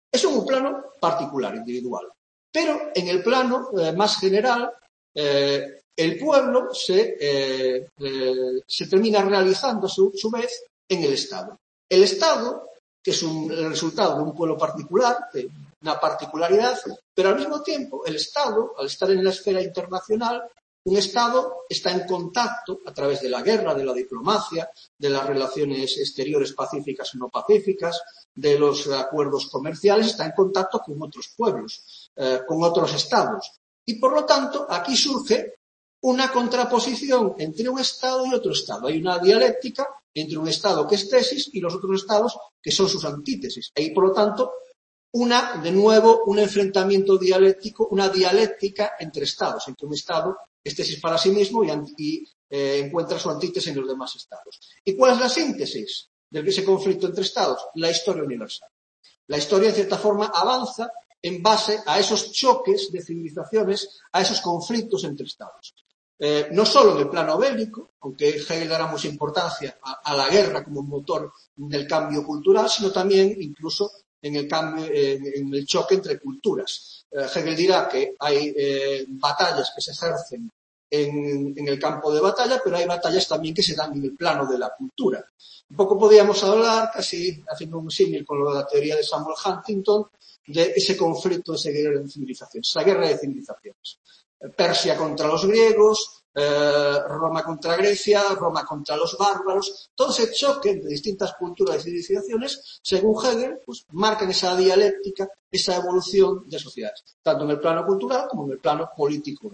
A: Eso en un plano particular, individual. Pero en el plano eh, más general, eh, el pueblo se, eh, eh, se termina realizando a su, su vez en el Estado. El Estado, que es un, el resultado de un pueblo particular, de una particularidad, pero al mismo tiempo el Estado, al estar en la esfera internacional, un Estado está en contacto a través de la guerra, de la diplomacia, de las relaciones exteriores pacíficas o no pacíficas, de los acuerdos comerciales, está en contacto con otros pueblos, eh, con otros Estados. Y por lo tanto, aquí surge una contraposición entre un Estado y otro Estado. Hay una dialéctica entre un Estado que es tesis y los otros Estados que son sus antítesis. Y por lo tanto, una, de nuevo, un enfrentamiento dialéctico, una dialéctica entre Estados, entre un Estado que es tesis para sí mismo y, y eh, encuentra su antítesis en los demás Estados. ¿Y cuál es la síntesis de ese conflicto entre Estados? La historia universal. La historia, en cierta forma, avanza en base a esos choques de civilizaciones, a esos conflictos entre Estados. Eh, no solo en el plano bélico, aunque Hegel dará mucha importancia a, a la guerra como motor del cambio cultural, sino también incluso en el cambio, eh, en el choque entre culturas. Eh, Hegel dirá que hay eh, batallas que se ejercen en, en el campo de batalla, pero hay batallas también que se dan en el plano de la cultura. Un poco podríamos hablar, casi haciendo un símil con lo de la teoría de Samuel Huntington, de ese conflicto, esa guerra de civilizaciones, esa guerra de civilizaciones. Persia contra los griegos, eh, Roma contra Grecia, Roma contra los bárbaros, todo ese choque entre distintas culturas y civilizaciones, según Hegel, pues marcan esa dialéctica, esa evolución de sociedades, tanto en el plano cultural como en el plano político.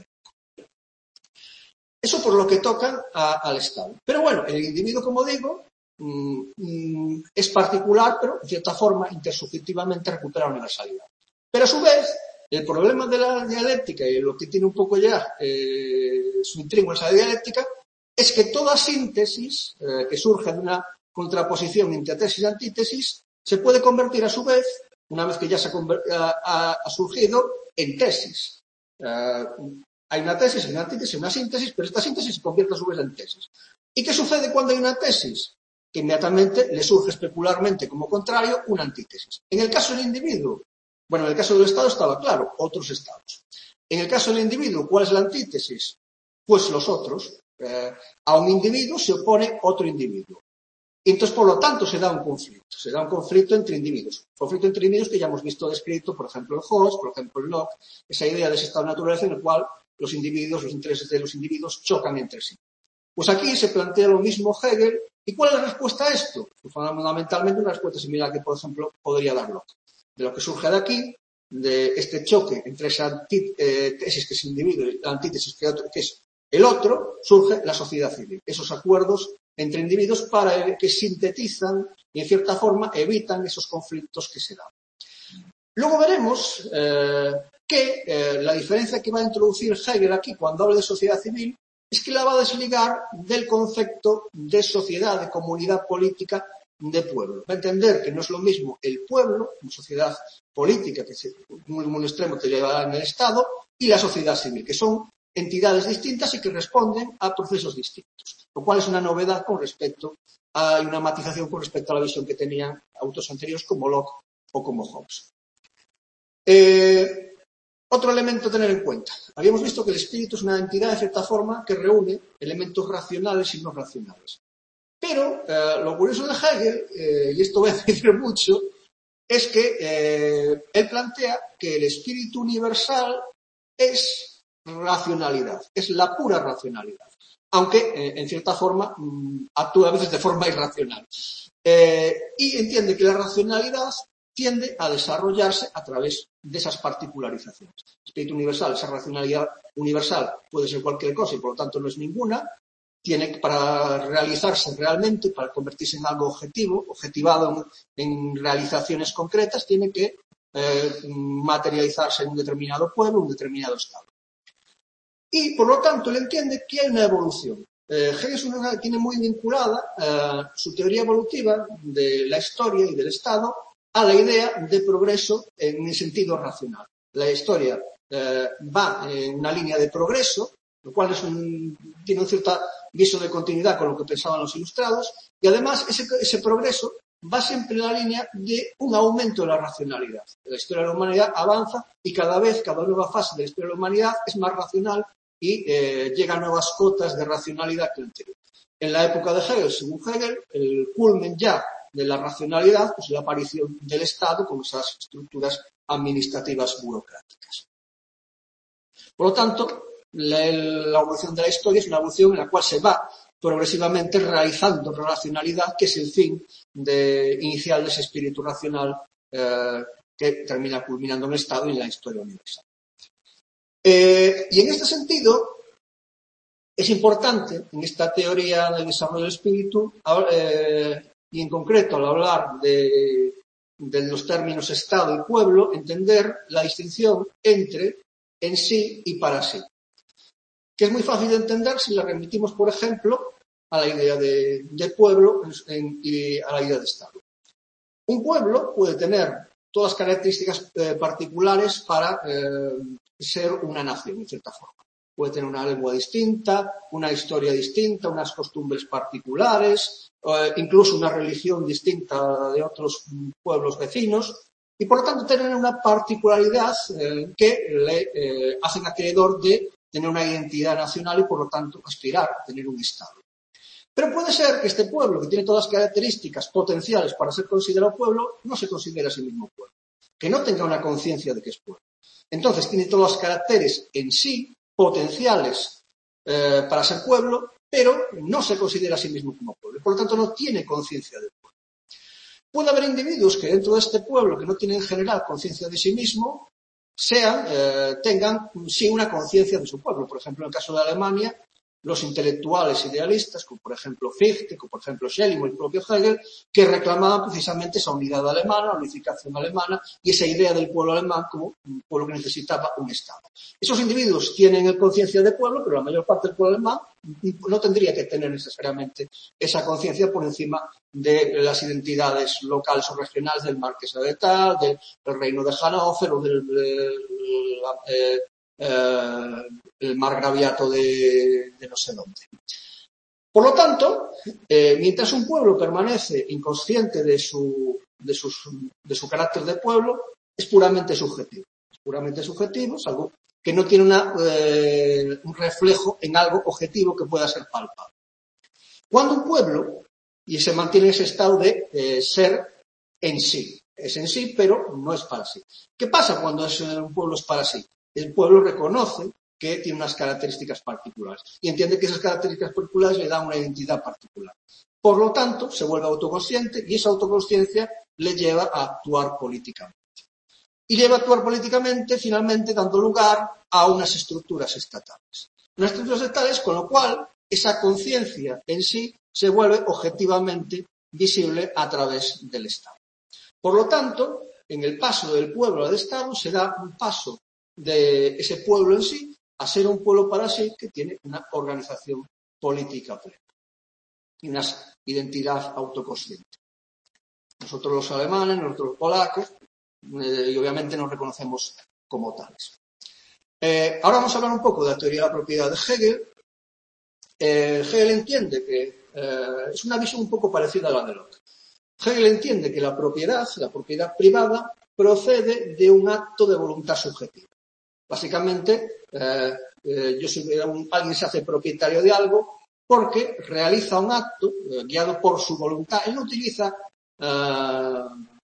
A: Eso por lo que toca a, al Estado. Pero bueno, el individuo, como digo, mm, mm, es particular, pero en cierta forma, intersubjetivamente recupera universalidad. Pero a su vez, el problema de la dialéctica, y lo que tiene un poco ya eh, su intrigo en esa dialéctica, es que toda síntesis eh, que surge de una contraposición entre tesis y antítesis se puede convertir a su vez, una vez que ya se ha, ha, ha surgido, en tesis. Eh, hay una tesis, una antítesis, una síntesis, pero esta síntesis se convierte a su vez en tesis. ¿Y qué sucede cuando hay una tesis? Que inmediatamente le surge especularmente como contrario una antítesis. En el caso del individuo, bueno, en el caso del Estado estaba claro, otros Estados. En el caso del individuo, ¿cuál es la antítesis? Pues los otros. Eh, a un individuo se opone otro individuo. Y entonces, por lo tanto, se da un conflicto. Se da un conflicto entre individuos. Un conflicto entre individuos que ya hemos visto descrito, por ejemplo, en Hobbes, por ejemplo, en Locke, esa idea de ese estado de naturaleza en el cual los individuos, los intereses de los individuos chocan entre sí. Pues aquí se plantea lo mismo Hegel. ¿Y cuál es la respuesta a esto? Pues fundamentalmente una respuesta similar que, por ejemplo, podría dar Locke. De lo que surge de aquí, de este choque entre esa antí, eh, tesis que es el individuo y la antítesis que, otro, que es el otro, surge la sociedad civil. Esos acuerdos entre individuos para que sintetizan y en cierta forma evitan esos conflictos que se dan. Luego veremos eh, que eh, la diferencia que va a introducir Hegel aquí cuando habla de sociedad civil es que la va a desligar del concepto de sociedad, de comunidad política, de pueblo. Va a entender que no es lo mismo el pueblo, una sociedad política que es muy, muy extremo que lleva en el Estado, y la sociedad civil, que son entidades distintas y que responden a procesos distintos, lo cual es una novedad con respecto a una matización con respecto a la visión que tenían autores anteriores como Locke o como Hobbes. Eh, otro elemento a tener en cuenta. Habíamos visto que el espíritu es una entidad, de cierta forma, que reúne elementos racionales y no racionales. Pero eh, lo curioso de Hegel, eh, y esto voy a decir mucho, es que eh, él plantea que el espíritu universal es racionalidad, es la pura racionalidad, aunque eh, en cierta forma mmm, actúa a veces de forma irracional. Eh, y entiende que la racionalidad tiende a desarrollarse a través de esas particularizaciones. El espíritu universal, esa racionalidad universal puede ser cualquier cosa y por lo tanto no es ninguna. Tiene para realizarse realmente, para convertirse en algo objetivo, objetivado en, en realizaciones concretas, tiene que eh, materializarse en un determinado pueblo, un determinado estado. Y, por lo tanto, él entiende que hay una evolución. Eh, Hegel tiene muy vinculada eh, su teoría evolutiva de la historia y del Estado a la idea de progreso en el sentido racional. La historia eh, va en una línea de progreso, lo cual es un, tiene un cierto viso de continuidad con lo que pensaban los ilustrados, y además ese, ese progreso va siempre en la línea de un aumento de la racionalidad. La historia de la humanidad avanza y cada vez, cada nueva fase de la historia de la humanidad es más racional y eh, llega a nuevas cotas de racionalidad que la anterior. En la época de Hegel, según Hegel, el culmen ya de la racionalidad es pues, la aparición del Estado con esas estructuras administrativas burocráticas. Por lo tanto, la, la evolución de la historia es una evolución en la cual se va progresivamente realizando racionalidad, que es el fin de, inicial de ese espíritu racional eh, que termina culminando en el Estado y en la historia universal. Eh, y en este sentido, es importante en esta teoría del desarrollo del espíritu, eh, y en concreto al hablar de, de los términos Estado y pueblo, entender la distinción entre en sí y para sí, que es muy fácil de entender si la remitimos, por ejemplo, a la idea de, de pueblo en, y a la idea de Estado. Un pueblo puede tener todas las características eh, particulares para eh, ser una nación, en cierta forma. Puede tener una lengua distinta, una historia distinta, unas costumbres particulares, eh, incluso una religión distinta de otros pueblos vecinos, y por lo tanto tener una particularidad eh, que le eh, hacen acreedor de tener una identidad nacional y por lo tanto aspirar a tener un Estado. Pero puede ser que este pueblo, que tiene todas las características potenciales para ser considerado pueblo, no se considere a sí mismo pueblo, que no tenga una conciencia de que es pueblo. Entonces tiene todos los caracteres en sí potenciales eh, para ser pueblo, pero no se considera a sí mismo como pueblo, por lo tanto no tiene conciencia del pueblo. Puede haber individuos que dentro de este pueblo, que no tienen en general conciencia de sí mismo, sean, eh, tengan sí una conciencia de su pueblo. Por ejemplo, en el caso de Alemania, los intelectuales idealistas, como por ejemplo Fichte, como por ejemplo Schelling o el propio Hegel, que reclamaban precisamente esa unidad alemana, la unificación alemana y esa idea del pueblo alemán como un pueblo que necesitaba un Estado. Esos individuos tienen conciencia de pueblo, pero la mayor parte del pueblo alemán no tendría que tener necesariamente esa conciencia por encima de las identidades locales o regionales del Marquesado de Tal, del, del Reino de Hannover o del, del eh, eh, el margraviato de, de no sé dónde. Por lo tanto, eh, mientras un pueblo permanece inconsciente de su, de, sus, de su carácter de pueblo, es puramente subjetivo. Es puramente subjetivo, es algo que no tiene una, eh, un reflejo en algo objetivo que pueda ser palpable. Cuando un pueblo, y se mantiene ese estado de eh, ser en sí, es en sí, pero no es para sí. ¿Qué pasa cuando es, un pueblo es para sí? El pueblo reconoce que tiene unas características particulares y entiende que esas características particulares le dan una identidad particular. Por lo tanto, se vuelve autoconsciente y esa autoconsciencia le lleva a actuar políticamente. Y lleva a actuar políticamente, finalmente, dando lugar a unas estructuras estatales. Unas estructuras estatales, con lo cual, esa conciencia en sí se vuelve objetivamente visible a través del Estado. Por lo tanto, en el paso del pueblo al Estado se da un paso de ese pueblo en sí a ser un pueblo para sí que tiene una organización política plena y una identidad autoconsciente. Nosotros los alemanes, nosotros los polacos, eh, y obviamente nos reconocemos como tales. Eh, ahora vamos a hablar un poco de la teoría de la propiedad de Hegel. Eh, Hegel entiende que eh, es una visión un poco parecida a la de Locke. Hegel entiende que la propiedad, la propiedad privada, procede de un acto de voluntad subjetiva. Básicamente, eh, eh, yo soy un, alguien se hace propietario de algo porque realiza un acto eh, guiado por su voluntad. Él no utiliza, eh,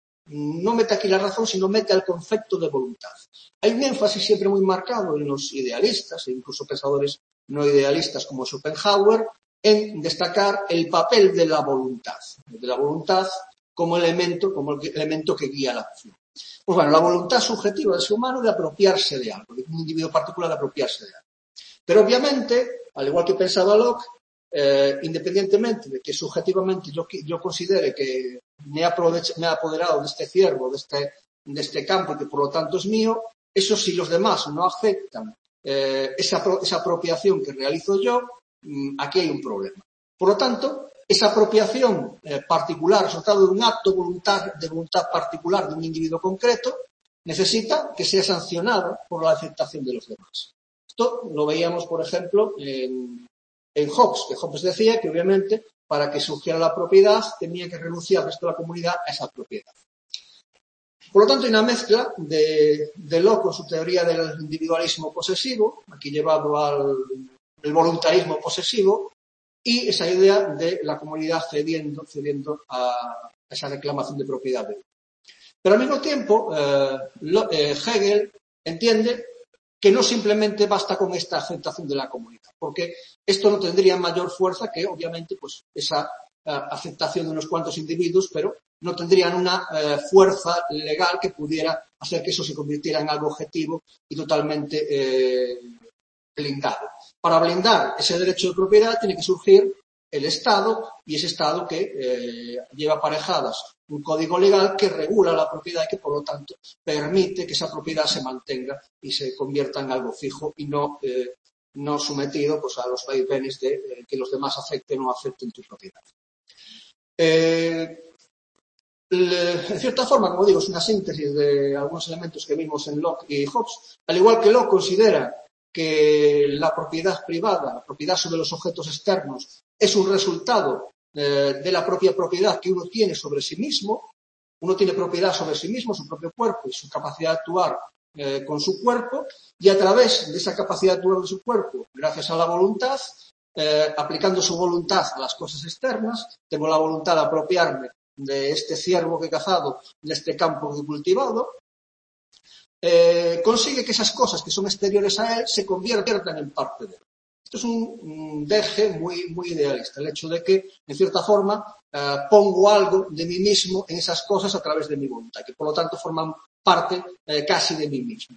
A: no mete aquí la razón, sino mete el concepto de voluntad. Hay un énfasis siempre muy marcado en los idealistas e incluso pensadores no idealistas como Schopenhauer en destacar el papel de la voluntad, de la voluntad como elemento, como el elemento que guía la acción. Pues bueno, la voluntad subjetiva del ser humano de apropiarse de algo, de un individuo particular de apropiarse de algo. Pero obviamente, al igual que pensaba Locke, eh, independientemente de que subjetivamente yo, yo considere que me he, me he apoderado de este ciervo, de este, de este campo y que por lo tanto es mío, eso si los demás no aceptan eh, esa, esa apropiación que realizo yo, mmm, aquí hay un problema. Por lo tanto, esa apropiación eh, particular, resultado de un acto voluntad, de voluntad particular de un individuo concreto, necesita que sea sancionada por la aceptación de los demás. Esto lo veíamos, por ejemplo, en, en Hobbes, que Hobbes decía que obviamente para que surgiera la propiedad, tenía que renunciar el resto de la comunidad a esa propiedad. Por lo tanto, hay una mezcla de, de Locke con su teoría del individualismo posesivo, aquí llevado al el voluntarismo posesivo, y esa idea de la comunidad cediendo, cediendo a esa reclamación de propiedad. Pero al mismo tiempo, eh, lo, eh, Hegel entiende que no simplemente basta con esta aceptación de la comunidad, porque esto no tendría mayor fuerza que, obviamente, pues esa eh, aceptación de unos cuantos individuos, pero no tendrían una eh, fuerza legal que pudiera hacer que eso se convirtiera en algo objetivo y totalmente eh, blindado. Para blindar ese derecho de propiedad tiene que surgir el Estado, y ese Estado que eh, lleva aparejadas un código legal que regula la propiedad y que, por lo tanto, permite que esa propiedad se mantenga y se convierta en algo fijo y no, eh, no sometido pues, a los vaivenes de eh, que los demás acepten o no acepten tu propiedad. Eh, En cierta forma, como digo, es una síntesis de algunos elementos que vimos en Locke y Hobbes. Al igual que Locke considera que la propiedad privada, la propiedad sobre los objetos externos, es un resultado eh, de la propia propiedad que uno tiene sobre sí mismo. Uno tiene propiedad sobre sí mismo, su propio cuerpo y su capacidad de actuar eh, con su cuerpo, y a través de esa capacidad de actuar de su cuerpo, gracias a la voluntad, eh, aplicando su voluntad a las cosas externas, tengo la voluntad de apropiarme de este ciervo que he cazado, de este campo que he cultivado, eh, consigue que esas cosas que son exteriores a él se conviertan en parte de él. Esto es un, un deje muy, muy idealista, el hecho de que, en cierta forma, eh, pongo algo de mí mismo en esas cosas a través de mi voluntad, que por lo tanto forman parte eh, casi de mí mismo.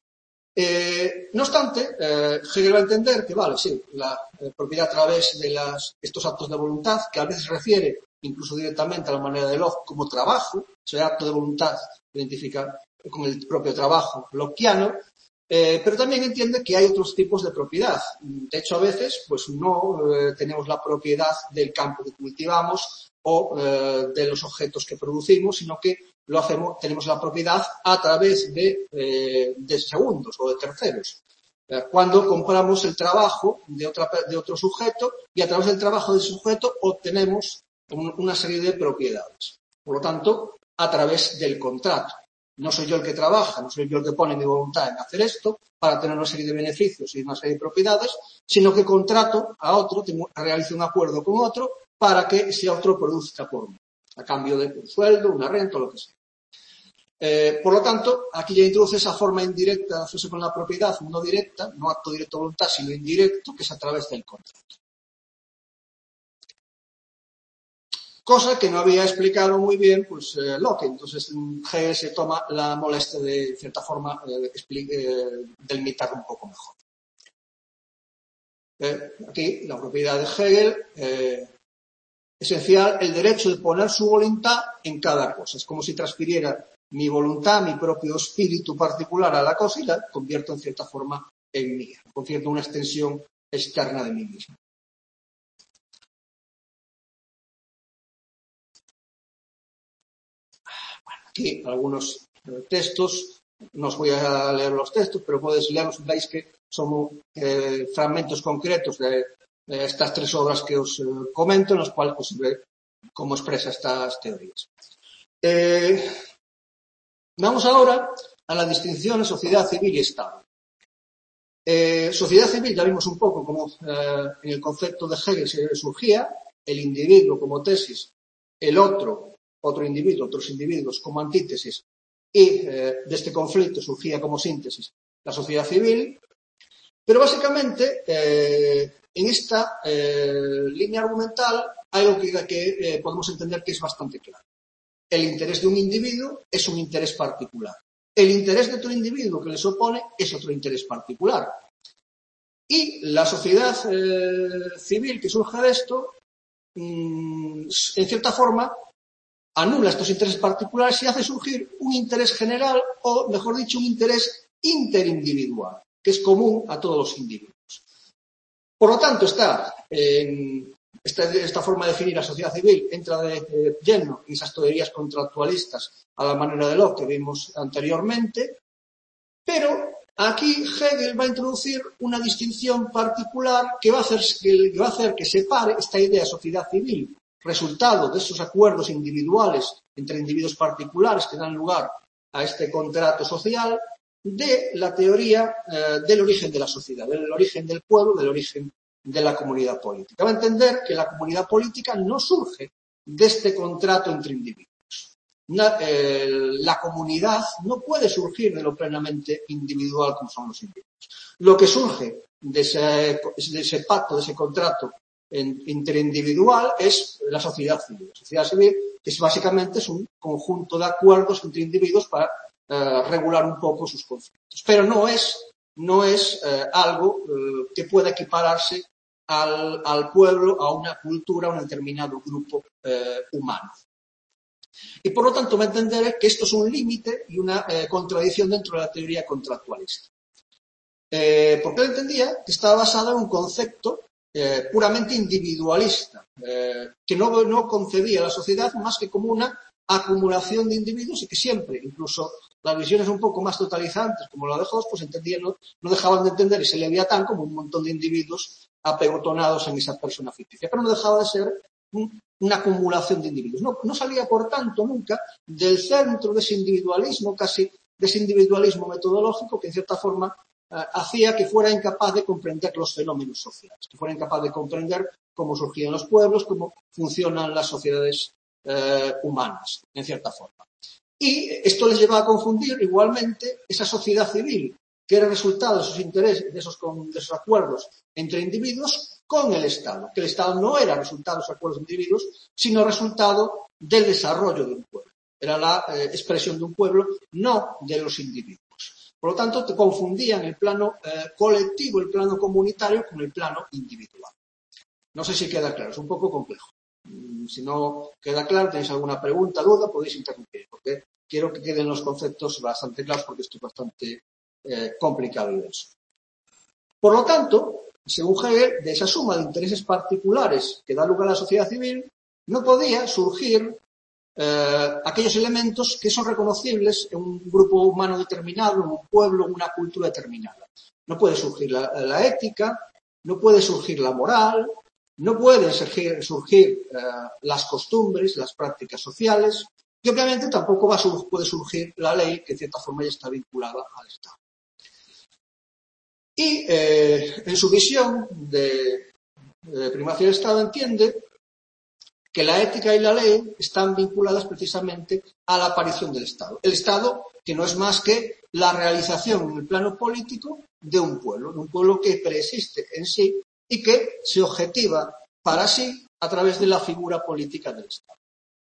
A: Eh, no obstante, eh, Hegel va a entender que, vale, sí, la eh, propiedad a través de las, estos actos de voluntad, que a veces refiere incluso directamente a la manera de Locke como trabajo, ese acto de voluntad identifica con el propio trabajo lockeano, eh, pero también entiende que hay otros tipos de propiedad. De hecho, a veces, pues no eh, tenemos la propiedad del campo que cultivamos o eh, de los objetos que producimos, sino que lo hacemos, tenemos la propiedad a través de, eh, de segundos o de terceros. Eh, cuando compramos el trabajo de, otra, de otro sujeto y a través del trabajo del sujeto obtenemos un, una serie de propiedades. Por lo tanto, a través del contrato. No soy yo el que trabaja, no soy yo el que pone mi voluntad en hacer esto para tener una serie de beneficios y una serie de propiedades, sino que contrato a otro, tengo, realizo un acuerdo con otro para que ese otro produzca por mí, a cambio de un sueldo, una renta o lo que sea. Eh, por lo tanto, aquí ya introduce esa forma indirecta de hacerse con la propiedad, no directa, no acto directo de voluntad, sino indirecto, que es a través del contrato. Cosa que no había explicado muy bien pues eh, Locke. Entonces Hegel se toma la molestia de, en cierta forma, eh, eh, delimitar un poco mejor. Eh, aquí, la propiedad de Hegel, eh, esencial, el derecho de poner su voluntad en cada cosa. Es como si transfiriera mi voluntad, mi propio espíritu particular a la cosa y la convierto en cierta forma en mía. Convierto en una extensión externa de mí mismo. Aquí algunos textos, no os voy a leer los textos, pero podéis leerlos, veis que son eh, fragmentos concretos de, de estas tres obras que os eh, comento, en los cuales pues, se ve cómo expresa estas teorías. Eh, vamos ahora a la distinción de sociedad civil y Estado. Eh, sociedad civil, ya vimos un poco cómo eh, en el concepto de Hegel se surgía el individuo como tesis, el otro otro individuo, otros individuos como antítesis, y eh, de este conflicto surgía como síntesis la sociedad civil, pero básicamente eh, en esta eh, línea argumental hay algo que, que eh, podemos entender que es bastante claro. El interés de un individuo es un interés particular. El interés de otro individuo que les opone es otro interés particular. Y la sociedad eh, civil que surge de esto, mmm, en cierta forma, anula estos intereses particulares y hace surgir un interés general o, mejor dicho, un interés interindividual, que es común a todos los individuos. Por lo tanto, está en esta, esta forma de definir la sociedad civil entra de eh, lleno en esas teorías contractualistas a la manera de Locke que vimos anteriormente, pero Aquí Hegel va a introducir una distinción particular que va a hacer que, va a hacer que separe esta idea de sociedad civil, resultado de esos acuerdos individuales entre individuos particulares que dan lugar a este contrato social, de la teoría eh, del origen de la sociedad, del origen del pueblo, del origen de la comunidad política. Va a entender que la comunidad política no surge de este contrato entre individuos. La, eh, la comunidad no puede surgir de lo plenamente individual como son los individuos. Lo que surge de ese, de ese pacto, de ese contrato en, interindividual es la sociedad civil. La sociedad civil es básicamente es un conjunto de acuerdos entre individuos para eh, regular un poco sus conflictos. Pero no es, no es eh, algo eh, que pueda equipararse al, al pueblo, a una cultura, a un determinado grupo eh, humano. Y por lo tanto va a entender que esto es un límite y una eh, contradicción dentro de la teoría contractualista. Eh, porque él entendía que estaba basada en un concepto eh, puramente individualista, eh, que no, no concebía la sociedad más que como una acumulación de individuos y que siempre, incluso las visiones un poco más totalizantes, como la de Hobbes, pues entendían, no, no dejaban de entender ese Leviatán como un montón de individuos apegotonados en esa persona ficticia, pero no dejaba de ser un, una acumulación de individuos. No, no salía, por tanto, nunca del centro de ese individualismo, casi de ese individualismo metodológico que, en cierta forma, eh, hacía que fuera incapaz de comprender los fenómenos sociales, que fuera incapaz de comprender cómo surgían los pueblos, cómo funcionan las sociedades eh, humanas, en cierta forma. Y esto les lleva a confundir igualmente esa sociedad civil, que era resultado de esos intereses, de esos, de esos acuerdos entre individuos, con el Estado, que el Estado no era resultado de esos acuerdos entre individuos, sino resultado del desarrollo de un pueblo. Era la eh, expresión de un pueblo, no de los individuos. Por lo tanto, te confundían el plano eh, colectivo, el plano comunitario, con el plano individual. No sé si queda claro, es un poco complejo. Si no queda claro, tenéis alguna pregunta, duda, podéis interrumpir, porque quiero que queden los conceptos bastante claros, porque esto es bastante eh, complicado y denso. Por lo tanto, según Hegel, de esa suma de intereses particulares que da lugar a la sociedad civil, no podía surgir eh, aquellos elementos que son reconocibles en un grupo humano determinado, en un pueblo, en una cultura determinada. No puede surgir la, la ética, no puede surgir la moral, no pueden surgir, surgir eh, las costumbres, las prácticas sociales, y obviamente tampoco va a sur, puede surgir la ley, que de cierta forma ya está vinculada al Estado. Y eh, en su visión de, de primacía del Estado entiende que la ética y la ley están vinculadas precisamente a la aparición del Estado. El Estado que no es más que la realización en el plano político de un pueblo, de un pueblo que preexiste en sí y que se objetiva para sí a través de la figura política del Estado.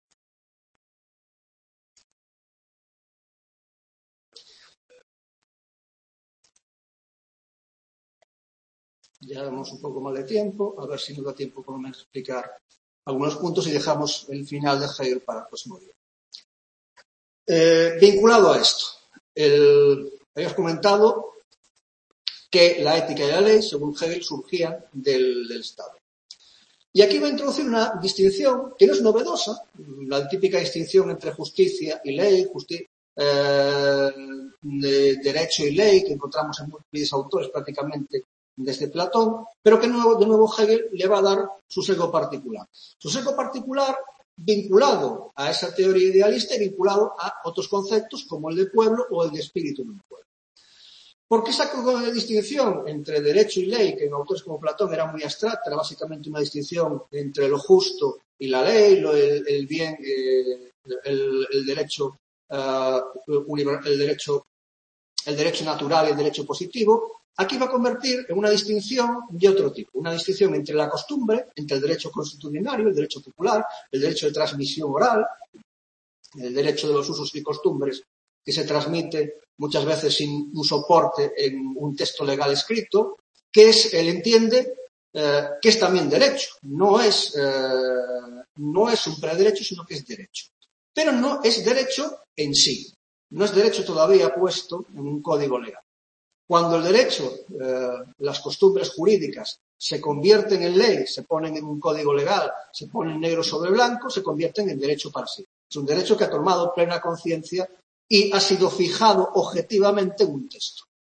A: Ya damos un poco más de tiempo, a ver si nos da tiempo por lo menos explicar algunos puntos y dejamos el final de Hegel para el próximo día. Eh, vinculado a esto, el, habíamos comentado que la ética y la ley, según Hegel, surgían del, del Estado. Y aquí va a introducir una distinción que no es novedosa, la típica distinción entre justicia y ley, justi eh, de derecho y ley, que encontramos en múltiples autores prácticamente desde Platón, pero que de nuevo, de nuevo Hegel le va a dar su sesgo particular. Su sesgo particular vinculado a esa teoría idealista y vinculado a otros conceptos como el de pueblo o el de espíritu de un pueblo. Porque esa distinción entre derecho y ley, que en autores como Platón era muy abstracta, era básicamente una distinción entre lo justo y la ley, lo, el, el bien, eh, el, el derecho, uh, el derecho, el derecho natural y el derecho positivo, aquí va a convertir en una distinción de otro tipo, una distinción entre la costumbre, entre el derecho constitucionario, el derecho popular, el derecho de transmisión oral, el derecho de los usos y costumbres que se transmite muchas veces sin un soporte en un texto legal escrito, que es, él entiende, eh, que es también derecho. No es, eh, no es un prederecho, sino que es derecho. Pero no es derecho en sí. No es derecho todavía puesto en un código legal. Cuando el derecho, eh, las costumbres jurídicas se convierten en ley, se ponen en un código legal, se ponen negro sobre blanco, se convierten en derecho para sí. Es un derecho que ha tomado plena conciencia y ha sido fijado objetivamente en un texto.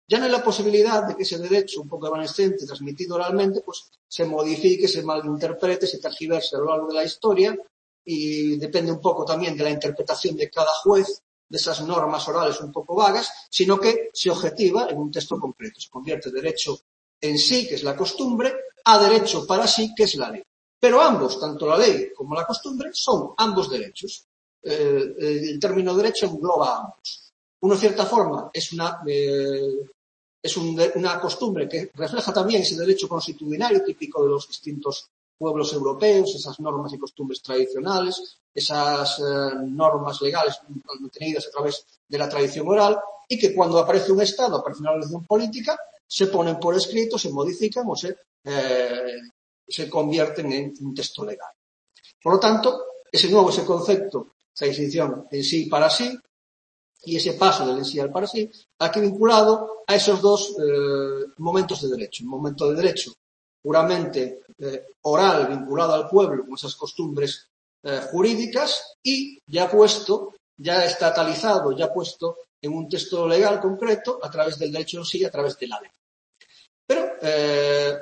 A: ya no hay la posibilidad de que ese derecho un poco evanescente, transmitido oralmente, pues se modifique, se malinterprete, se tergiverse a lo largo de la historia, y depende un poco también de la interpretación de cada juez de esas normas orales un poco vagas, sino que se objetiva en un texto concreto. Se convierte derecho en sí, que es la costumbre, a derecho para sí, que es la ley. Pero ambos, tanto la ley como la costumbre, son ambos derechos. Eh, el término derecho engloba a ambos. Uno, en cierta forma, es una, eh, es un de, una costumbre que refleja también ese derecho constitucional típico de los distintos pueblos europeos, esas normas y costumbres tradicionales, esas eh, normas legales mantenidas a través de la tradición oral, y que cuando aparece un Estado, aparece una relación política, se ponen por escrito, se modifican o se, eh, se convierten en un texto legal. Por lo tanto, ese nuevo, ese concepto, esa distinción en sí y para sí, y ese paso del en sí al para sí, aquí vinculado a esos dos eh, momentos de derecho. Un momento de derecho puramente eh, oral, vinculado al pueblo, con esas costumbres eh, jurídicas, y ya puesto, ya estatalizado, ya puesto en un texto legal concreto, a través del derecho en sí, a través de la ley. Pero eh,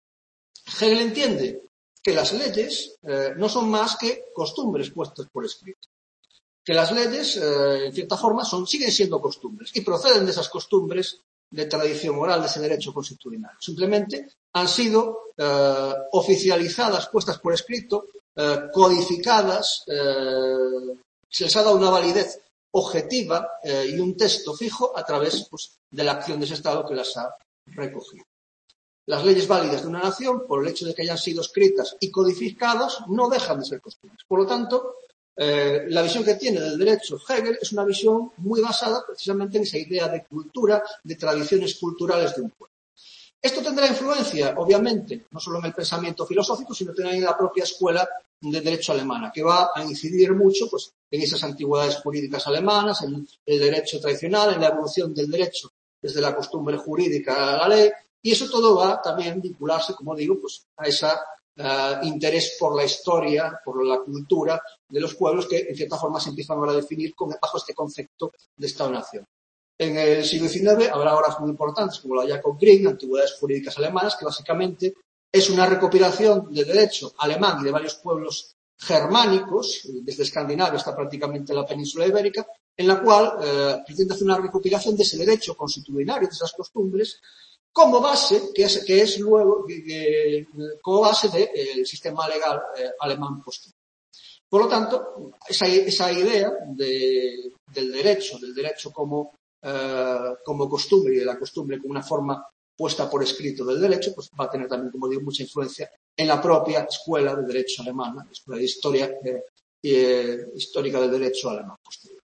A: Hegel entiende que las leyes eh, no son más que costumbres puestas por escrito. Que las leyes, eh, en cierta forma, son, siguen siendo costumbres y proceden de esas costumbres de tradición oral, de ese derecho constitucional. Simplemente han sido eh, oficializadas, puestas por escrito, eh, codificadas, eh, se les ha dado una validez objetiva eh, y un texto fijo a través pues, de la acción de ese Estado que las ha recogido. Las leyes válidas de una nación, por el hecho de que hayan sido escritas y codificadas, no dejan de ser costumbres. Por lo tanto, eh, la visión que tiene del derecho Hegel es una visión muy basada precisamente en esa idea de cultura, de tradiciones culturales de un pueblo. Esto tendrá influencia, obviamente, no solo en el pensamiento filosófico, sino también en la propia escuela de derecho alemana, que va a incidir mucho pues, en esas antigüedades jurídicas alemanas, en el derecho tradicional, en la evolución del derecho desde la costumbre jurídica a la ley, y eso todo va también a vincularse, como digo, pues, a ese uh, interés por la historia, por la cultura de los pueblos que, en cierta forma, se empiezan ahora a definir con, bajo este concepto de Estado-nación. En el siglo diecinueve habrá obras muy importantes como la de Jacob Grimm, Antigüedades Jurídicas Alemanas, que básicamente es una recopilación de derecho alemán y de varios pueblos germánicos, desde Escandinavia hasta prácticamente la península ibérica, en la cual eh, pretende hacer una recopilación de ese derecho constitucionario, de esas costumbres, como base, que es, que es luego, que, que, como base del de, eh, sistema legal eh, alemán posterior. Por lo tanto, esa, esa idea de, del derecho, del derecho como Uh, como costumbre y de la costumbre como una forma puesta por escrito del derecho, pues va a tener también, como digo, mucha influencia en la propia escuela de derecho alemana, la escuela de historia eh, eh, histórica del derecho alemán posterior.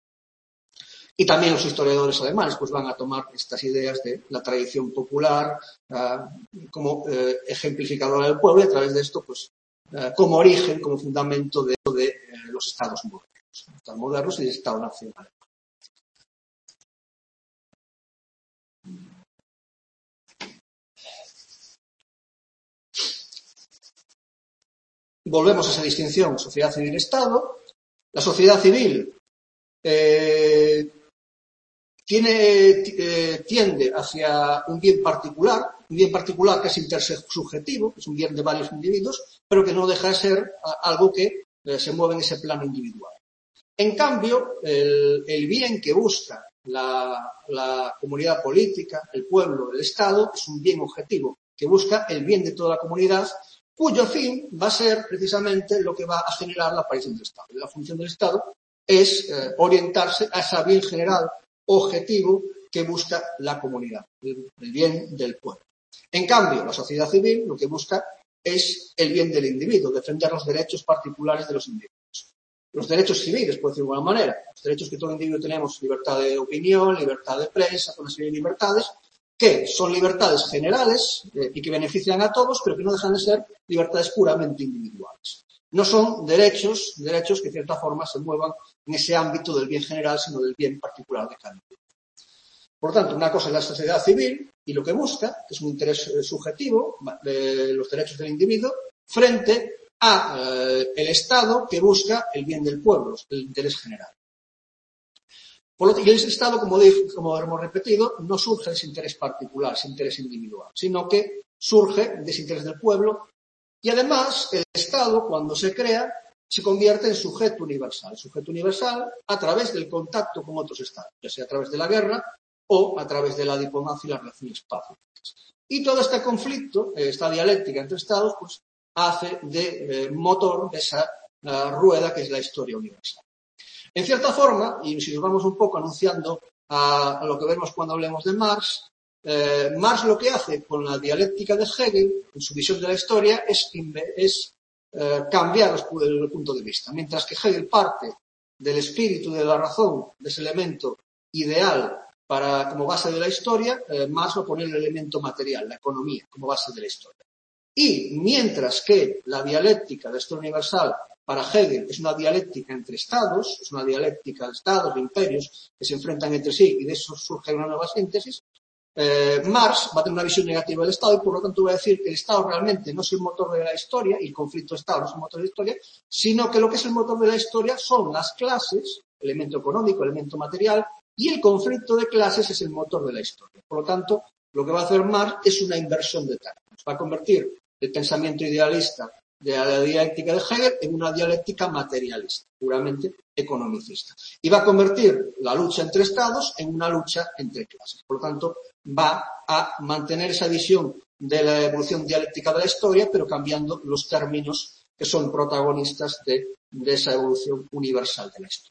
A: Y también los historiadores alemanes pues van a tomar estas ideas de la tradición popular uh, como eh, ejemplificadora del pueblo y a través de esto pues uh, como origen, como fundamento de, de eh, los estados modernos, estados modernos y de estado nacional. Volvemos a esa distinción, sociedad civil-Estado. La sociedad civil eh, tiene, eh, tiende hacia un bien particular, un bien particular que es intersubjetivo, es un bien de varios individuos, pero que no deja de ser algo que eh, se mueve en ese plano individual. En cambio, el, el bien que busca la, la comunidad política, el pueblo, el Estado, es un bien objetivo, que busca el bien de toda la comunidad, cuyo fin va a ser precisamente lo que va a generar la aparición del Estado. Y la función del Estado es eh, orientarse a ese bien general objetivo que busca la comunidad, el, el bien del pueblo. En cambio, la sociedad civil lo que busca es el bien del individuo, defender los derechos particulares de los individuos. Los derechos civiles, por decirlo de alguna manera, los derechos que todo individuo tenemos, libertad de opinión, libertad de prensa, una serie de libertades, que son libertades generales eh, y que benefician a todos, pero que no dejan de ser libertades puramente individuales. No son derechos, derechos que de cierta forma se muevan en ese ámbito del bien general, sino del bien particular de cada individuo. Por lo tanto, una cosa es la sociedad civil y lo que busca, que es un interés eh, subjetivo de los derechos del individuo, frente a eh, el Estado que busca el bien del pueblo, el interés general. Por lo, y el Estado, como, dijo, como hemos repetido, no surge de ese interés particular, ese interés individual, sino que surge de ese interés del pueblo. Y además, el Estado, cuando se crea, se convierte en sujeto universal. Sujeto universal a través del contacto con otros Estados, ya sea a través de la guerra o a través de la diplomacia y las relaciones pacíficas. Y todo este conflicto, esta dialéctica entre Estados, pues hace de eh, motor de esa uh, rueda que es la historia universal. En cierta forma, y si nos vamos un poco anunciando a, a lo que vemos cuando hablemos de Marx, eh, Marx lo que hace con la dialéctica de Hegel, en su visión de la historia, es, es eh, cambiar el punto de vista. Mientras que Hegel parte del espíritu de la razón, de ese elemento ideal para, como base de la historia, eh, Marx va a poner el elemento material, la economía, como base de la historia. Y mientras que la dialéctica de la historia universal para Hegel es una dialéctica entre estados, es una dialéctica de estados, de imperios que se enfrentan entre sí y de eso surge una nueva síntesis, eh, Marx va a tener una visión negativa del Estado y por lo tanto va a decir que el Estado realmente no es el motor de la historia y el conflicto de Estado no es el motor de la historia, sino que lo que es el motor de la historia son las clases, elemento económico, elemento material, y el conflicto de clases es el motor de la historia. Por lo tanto, lo que va a hacer Marx es una inversión de términos. Va a convertir el pensamiento idealista de la dialéctica de Hegel en una dialéctica materialista, puramente economicista. Y va a convertir la lucha entre estados en una lucha entre clases. Por lo tanto, va a mantener esa visión de la evolución dialéctica de la historia, pero cambiando los términos que son protagonistas de, de esa evolución universal de la historia.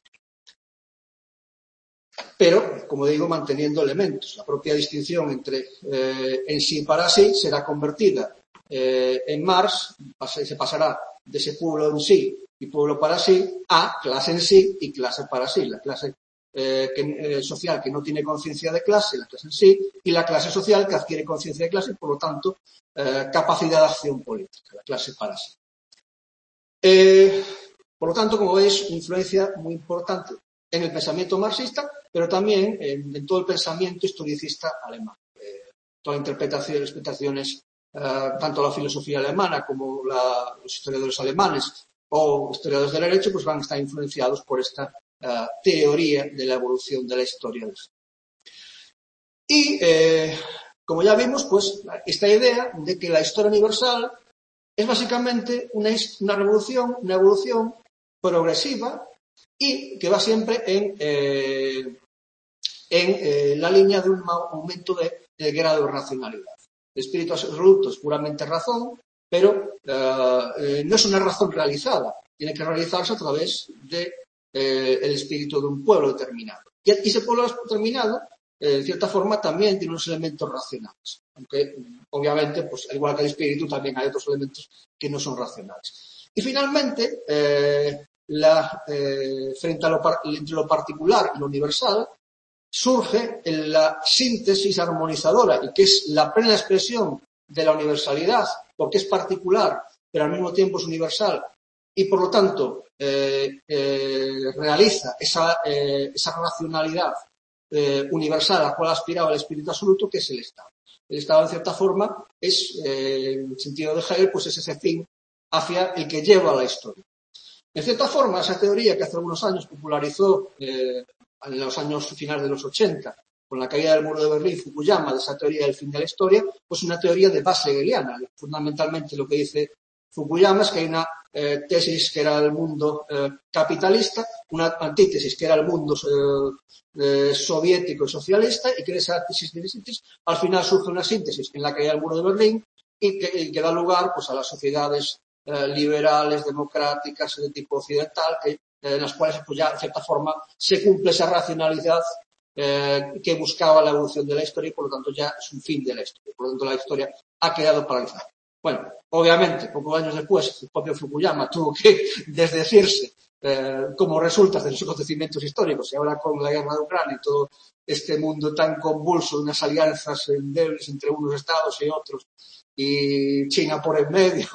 A: Pero, como digo, manteniendo elementos. La propia distinción entre eh, en sí y para sí será convertida eh, en Marx, se pasará de ese pueblo en sí y pueblo para sí a clase en sí y clase para sí. La clase eh, que, eh, social que no tiene conciencia de clase, la clase en sí, y la clase social que adquiere conciencia de clase y, por lo tanto, eh, capacidad de acción política, la clase para sí. Eh, por lo tanto, como veis, influencia muy importante en el pensamiento marxista, pero también en, en todo el pensamiento historicista alemán. Eh, toda la interpretación, interpretaciones, eh, tanto la filosofía alemana como la, los historiadores alemanes o historiadores del derecho, pues van a estar influenciados por esta uh, teoría de la evolución de la historia. Y, eh, como ya vimos, pues esta idea de que la historia universal es básicamente una, una revolución, una evolución progresiva y que va siempre en, eh, en eh, la línea de un aumento de, de grado de racionalidad. El espíritu absoluto es puramente razón, pero eh, no es una razón realizada. Tiene que realizarse a través del de, eh, espíritu de un pueblo determinado. Y, y ese pueblo determinado, eh, de cierta forma, también tiene unos elementos racionales. Aunque, obviamente, pues igual que el espíritu, también hay otros elementos que no son racionales. Y finalmente, eh, la, eh, frente a lo, entre lo particular y lo universal, surge en la síntesis armonizadora y que es la plena expresión de la universalidad, porque es particular, pero al mismo tiempo es universal y por lo tanto eh, eh, realiza esa, eh, esa racionalidad eh, universal a la cual aspiraba el espíritu absoluto, que es el Estado. El Estado, en cierta forma, es, eh, en el sentido de Hegel, pues es ese fin hacia el que lleva la historia. En cierta forma, esa teoría que hace algunos años popularizó eh, en los años finales de los ochenta, con la caída del muro de Berlín, Fukuyama, de esa teoría del fin de la historia, pues una teoría de base hegeliana. Fundamentalmente lo que dice Fukuyama es que hay una eh, tesis que era el mundo eh, capitalista, una antítesis que era el mundo eh, eh, soviético y socialista, y que de esa tesis de síntesis al final surge una síntesis en la caída del muro de Berlín y que, y que da lugar pues a las sociedades eh, liberales, democráticas, de tipo occidental, que en las cuales pues ya de cierta forma se cumple esa racionalidad eh, que buscaba la evolución de la historia y por lo tanto ya es un fin de la historia. Por lo tanto la historia ha quedado paralizada. Bueno, obviamente, pocos años después, el propio Fukuyama tuvo que desdecirse eh, como resulta de sus acontecimientos históricos y ahora con la guerra de Ucrania y todo este mundo tan convulso de unas alianzas endebles entre unos estados y otros y China por en medio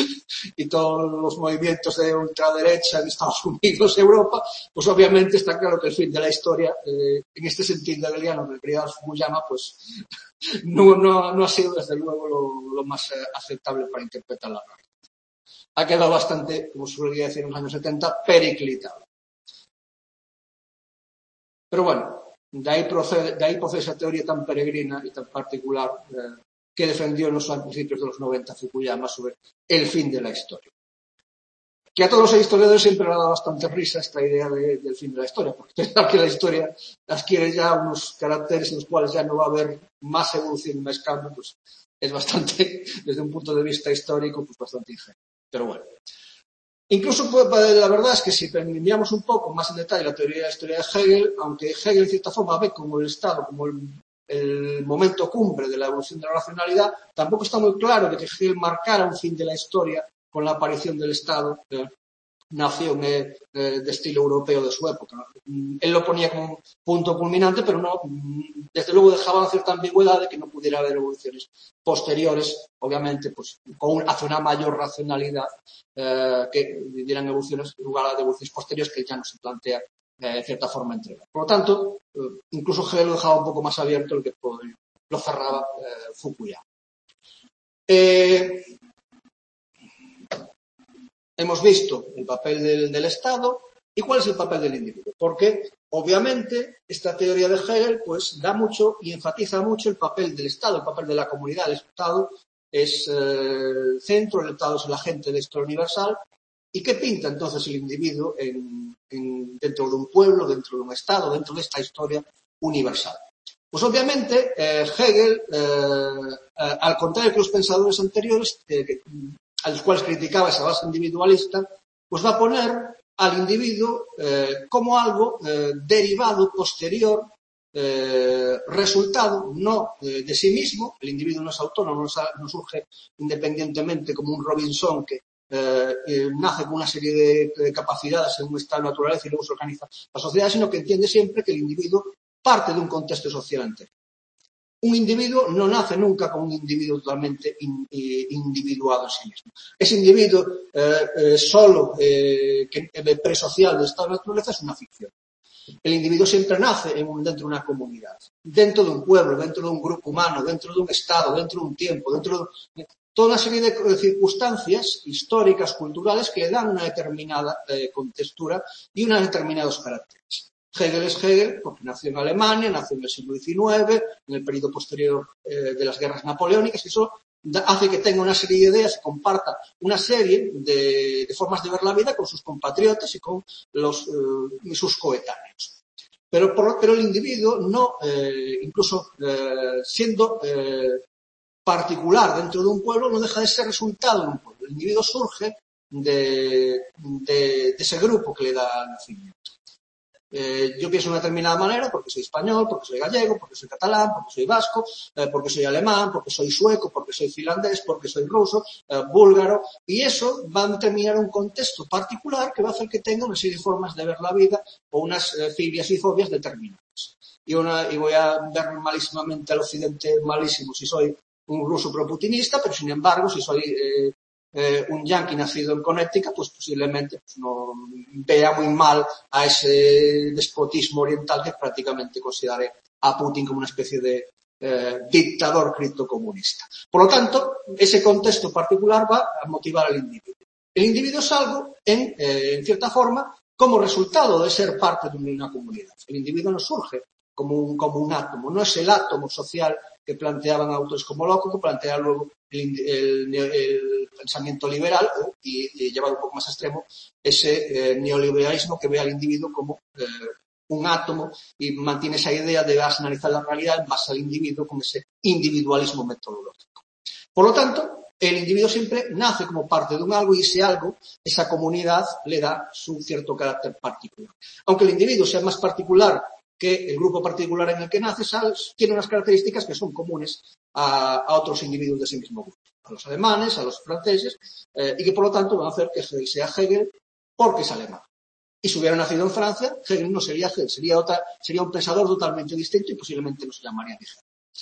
A: y todos los movimientos de ultraderecha en Estados Unidos, Europa, pues obviamente está claro que el fin de la historia, eh, en este sentido hegeliano que quería Fukuyama, pues no, no, no ha sido desde luego lo, lo más eh, aceptable para interpretar la realidad. Ha quedado bastante, como se solía decir en los años setenta, periclitado. Pero bueno, de ahí procede, de ahí procede esa teoría tan peregrina y tan particular eh, que defendió en los principios de los noventa Fukuyama sobre el fin de la historia. Que a todos los historiadores siempre le ha dado bastante risa esta idea de, del fin de la historia, porque pensar que la historia adquiere ya unos caracteres en los cuales ya no va a haber más evolución y más cambio, pues es bastante, desde un punto de vista histórico, pues bastante ingenuo. Pero bueno. Incluso, pues, la verdad es que si miramos un poco más en detalle la teoría de la historia de Hegel, aunque Hegel en cierta forma ve como el Estado, como el, el momento cumbre de la evolución de la racionalidad, tampoco está muy claro de que Hegel marcara un fin de la historia con la aparición del Estado, eh, nación eh, eh, de estilo europeo de su época. Él lo ponía como un punto culminante, pero no, desde luego dejaba una cierta ambigüedad de que no pudiera haber evoluciones posteriores, obviamente, pues con un, hacia una mayor racionalidad, eh, que dieran evoluciones, lugar a evoluciones posteriores que ya no se plantea eh, en cierta forma entregar. Por lo tanto, eh, incluso Hegel lo dejaba un poco más abierto, el que lo cerraba eh, Fukuyama. Eh, Hemos visto el papel del, del Estado y cuál es el papel del individuo. Porque, obviamente, esta teoría de Hegel pues da mucho y enfatiza mucho el papel del Estado, el papel de la comunidad. El Estado es eh, el centro, el Estado es el agente de la historia universal. ¿Y qué pinta entonces el individuo en, en, dentro de un pueblo, dentro de un Estado, dentro de esta historia universal? Pues obviamente eh, Hegel, eh, eh, al contrario que los pensadores anteriores, eh, que, a los cuales criticaba esa base individualista, pues va a poner al individuo eh, como algo eh, derivado, posterior, eh, resultado, no eh, de sí mismo. El individuo no es autónomo, no, no surge independientemente como un Robinson que eh, eh, nace con una serie de, de capacidades en un estado de naturaleza y luego se organiza la sociedad, sino que entiende siempre que el individuo parte de un contexto social entero. Un individuo no nace nunca como un individuo totalmente in, eh, individuado en sí mismo. Ese individuo eh, eh, solo, eh, que, eh, presocial del estado de naturaleza es una ficción. El individuo siempre nace en un, dentro de una comunidad, dentro de un pueblo, dentro de un grupo humano, dentro de un estado, dentro de un tiempo, dentro de toda una serie de, de circunstancias históricas, culturales que le dan una determinada eh, contextura y unos determinados caracteres. Hegel es Hegel porque nació en Alemania, nació en el siglo diecinueve, en el periodo posterior eh, de las guerras napoleónicas, y eso da, hace que tenga una serie de ideas y comparta una serie de, de formas de ver la vida con sus compatriotas y con los, eh, sus coetáneos. Pero, por, pero el individuo no, eh, incluso eh, siendo eh, particular dentro de un pueblo, no deja de ser resultado de un pueblo. El individuo surge de, de, de ese grupo que le da nacimiento. Eh, yo pienso de una determinada manera porque soy español, porque soy gallego, porque soy catalán, porque soy vasco, eh, porque soy alemán, porque soy sueco, porque soy finlandés, porque soy ruso, eh, búlgaro, y eso va a determinar un contexto particular que va a hacer que tenga una serie de formas de ver la vida o unas eh, filias y fobias determinadas. Y, una, y voy a ver malísimamente al occidente malísimo si soy un ruso proputinista, pero sin embargo, si soy eh, Eh, un yanqui nacido en Connecticut, pues posiblemente pues, no vea muy mal a ese despotismo oriental que prácticamente considere a Putin como una especie de eh, dictador criptocomunista. Por lo tanto, ese contexto particular va a motivar al individuo. El individuo es algo, en, eh, en cierta forma, como resultado de ser parte de una comunidad. El individuo no surge como un, como un átomo, no es el átomo social que planteaban autores como Locke, que plantea luego el, el, el pensamiento liberal y, y llevado un poco más extremo ese eh, neoliberalismo que ve al individuo como eh, un átomo y mantiene esa idea de analizar la realidad en base al individuo con ese individualismo metodológico. Por lo tanto, el individuo siempre nace como parte de un algo y ese algo, esa comunidad, le da su cierto carácter particular. Aunque el individuo sea más particular que el grupo particular en el que nace, tiene unas características que son comunes a, a otros individuos de ese mismo grupo, a los alemanes, a los franceses, eh, y que por lo tanto van a hacer que Hegel sea Hegel porque es alemán. Y si hubiera nacido en Francia, Hegel no sería Hegel, sería, otra, sería un pensador totalmente distinto y posiblemente no se llamaría ni Hegel.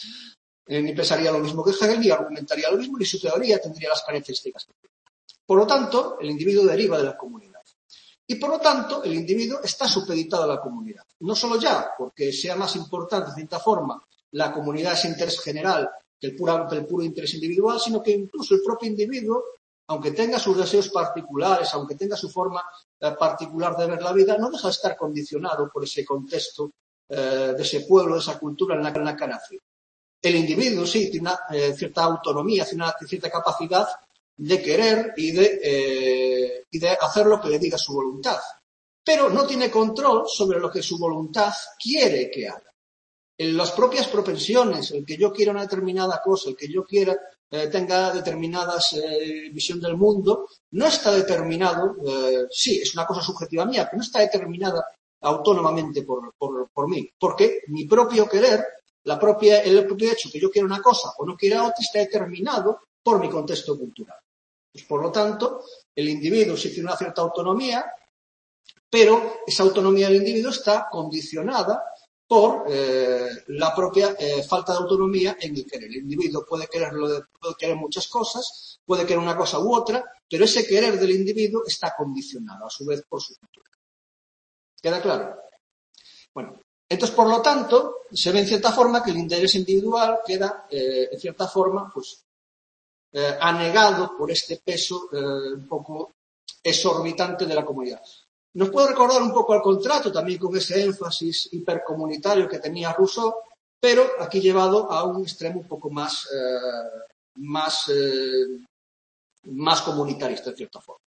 A: Eh, ni pensaría lo mismo que Hegel, ni argumentaría lo mismo, ni su teoría tendría las características que tiene. Por lo tanto, el individuo deriva de la comunidad. Y por lo tanto, el individuo está supeditado a la comunidad. No solo ya porque sea más importante, de cierta forma, la comunidad, ese interés general, que el puro, el puro interés individual, sino que incluso el propio individuo, aunque tenga sus deseos particulares, aunque tenga su forma eh, particular de ver la vida, no deja de estar condicionado por ese contexto eh, de ese pueblo, de esa cultura en la, en la que nació. El individuo sí tiene una eh, cierta autonomía, tiene una cierta capacidad de querer y de, eh, y de hacer lo que le diga su voluntad, pero no tiene control sobre lo que su voluntad quiere que haga. En las propias propensiones, el que yo quiera una determinada cosa, el que yo quiera eh, tenga determinadas eh, visión del mundo, no está determinado, eh, sí, es una cosa subjetiva mía, pero no está determinada autónomamente por, por, por mí, porque mi propio querer, la propia, el propio hecho que yo quiera una cosa o no quiera otra, está determinado por mi contexto cultural. Pues, por lo tanto, el individuo sí tiene una cierta autonomía, pero esa autonomía del individuo está condicionada por eh, la propia eh, falta de autonomía en el querer. El individuo puede quererlo, puede querer muchas cosas, puede querer una cosa u otra, pero ese querer del individuo está condicionado a su vez por su cultura. ¿Queda claro? Bueno, entonces, por lo tanto, se ve en cierta forma que el interés individual queda, eh, en cierta forma, pues, eh, anegado por este peso eh, un poco exorbitante de la comunidad. Nos puede recordar un poco al contrato, también con ese énfasis hipercomunitario que tenía Rousseau, pero aquí llevado a un extremo un poco más, eh, más, eh, más comunitarista, de cierta forma.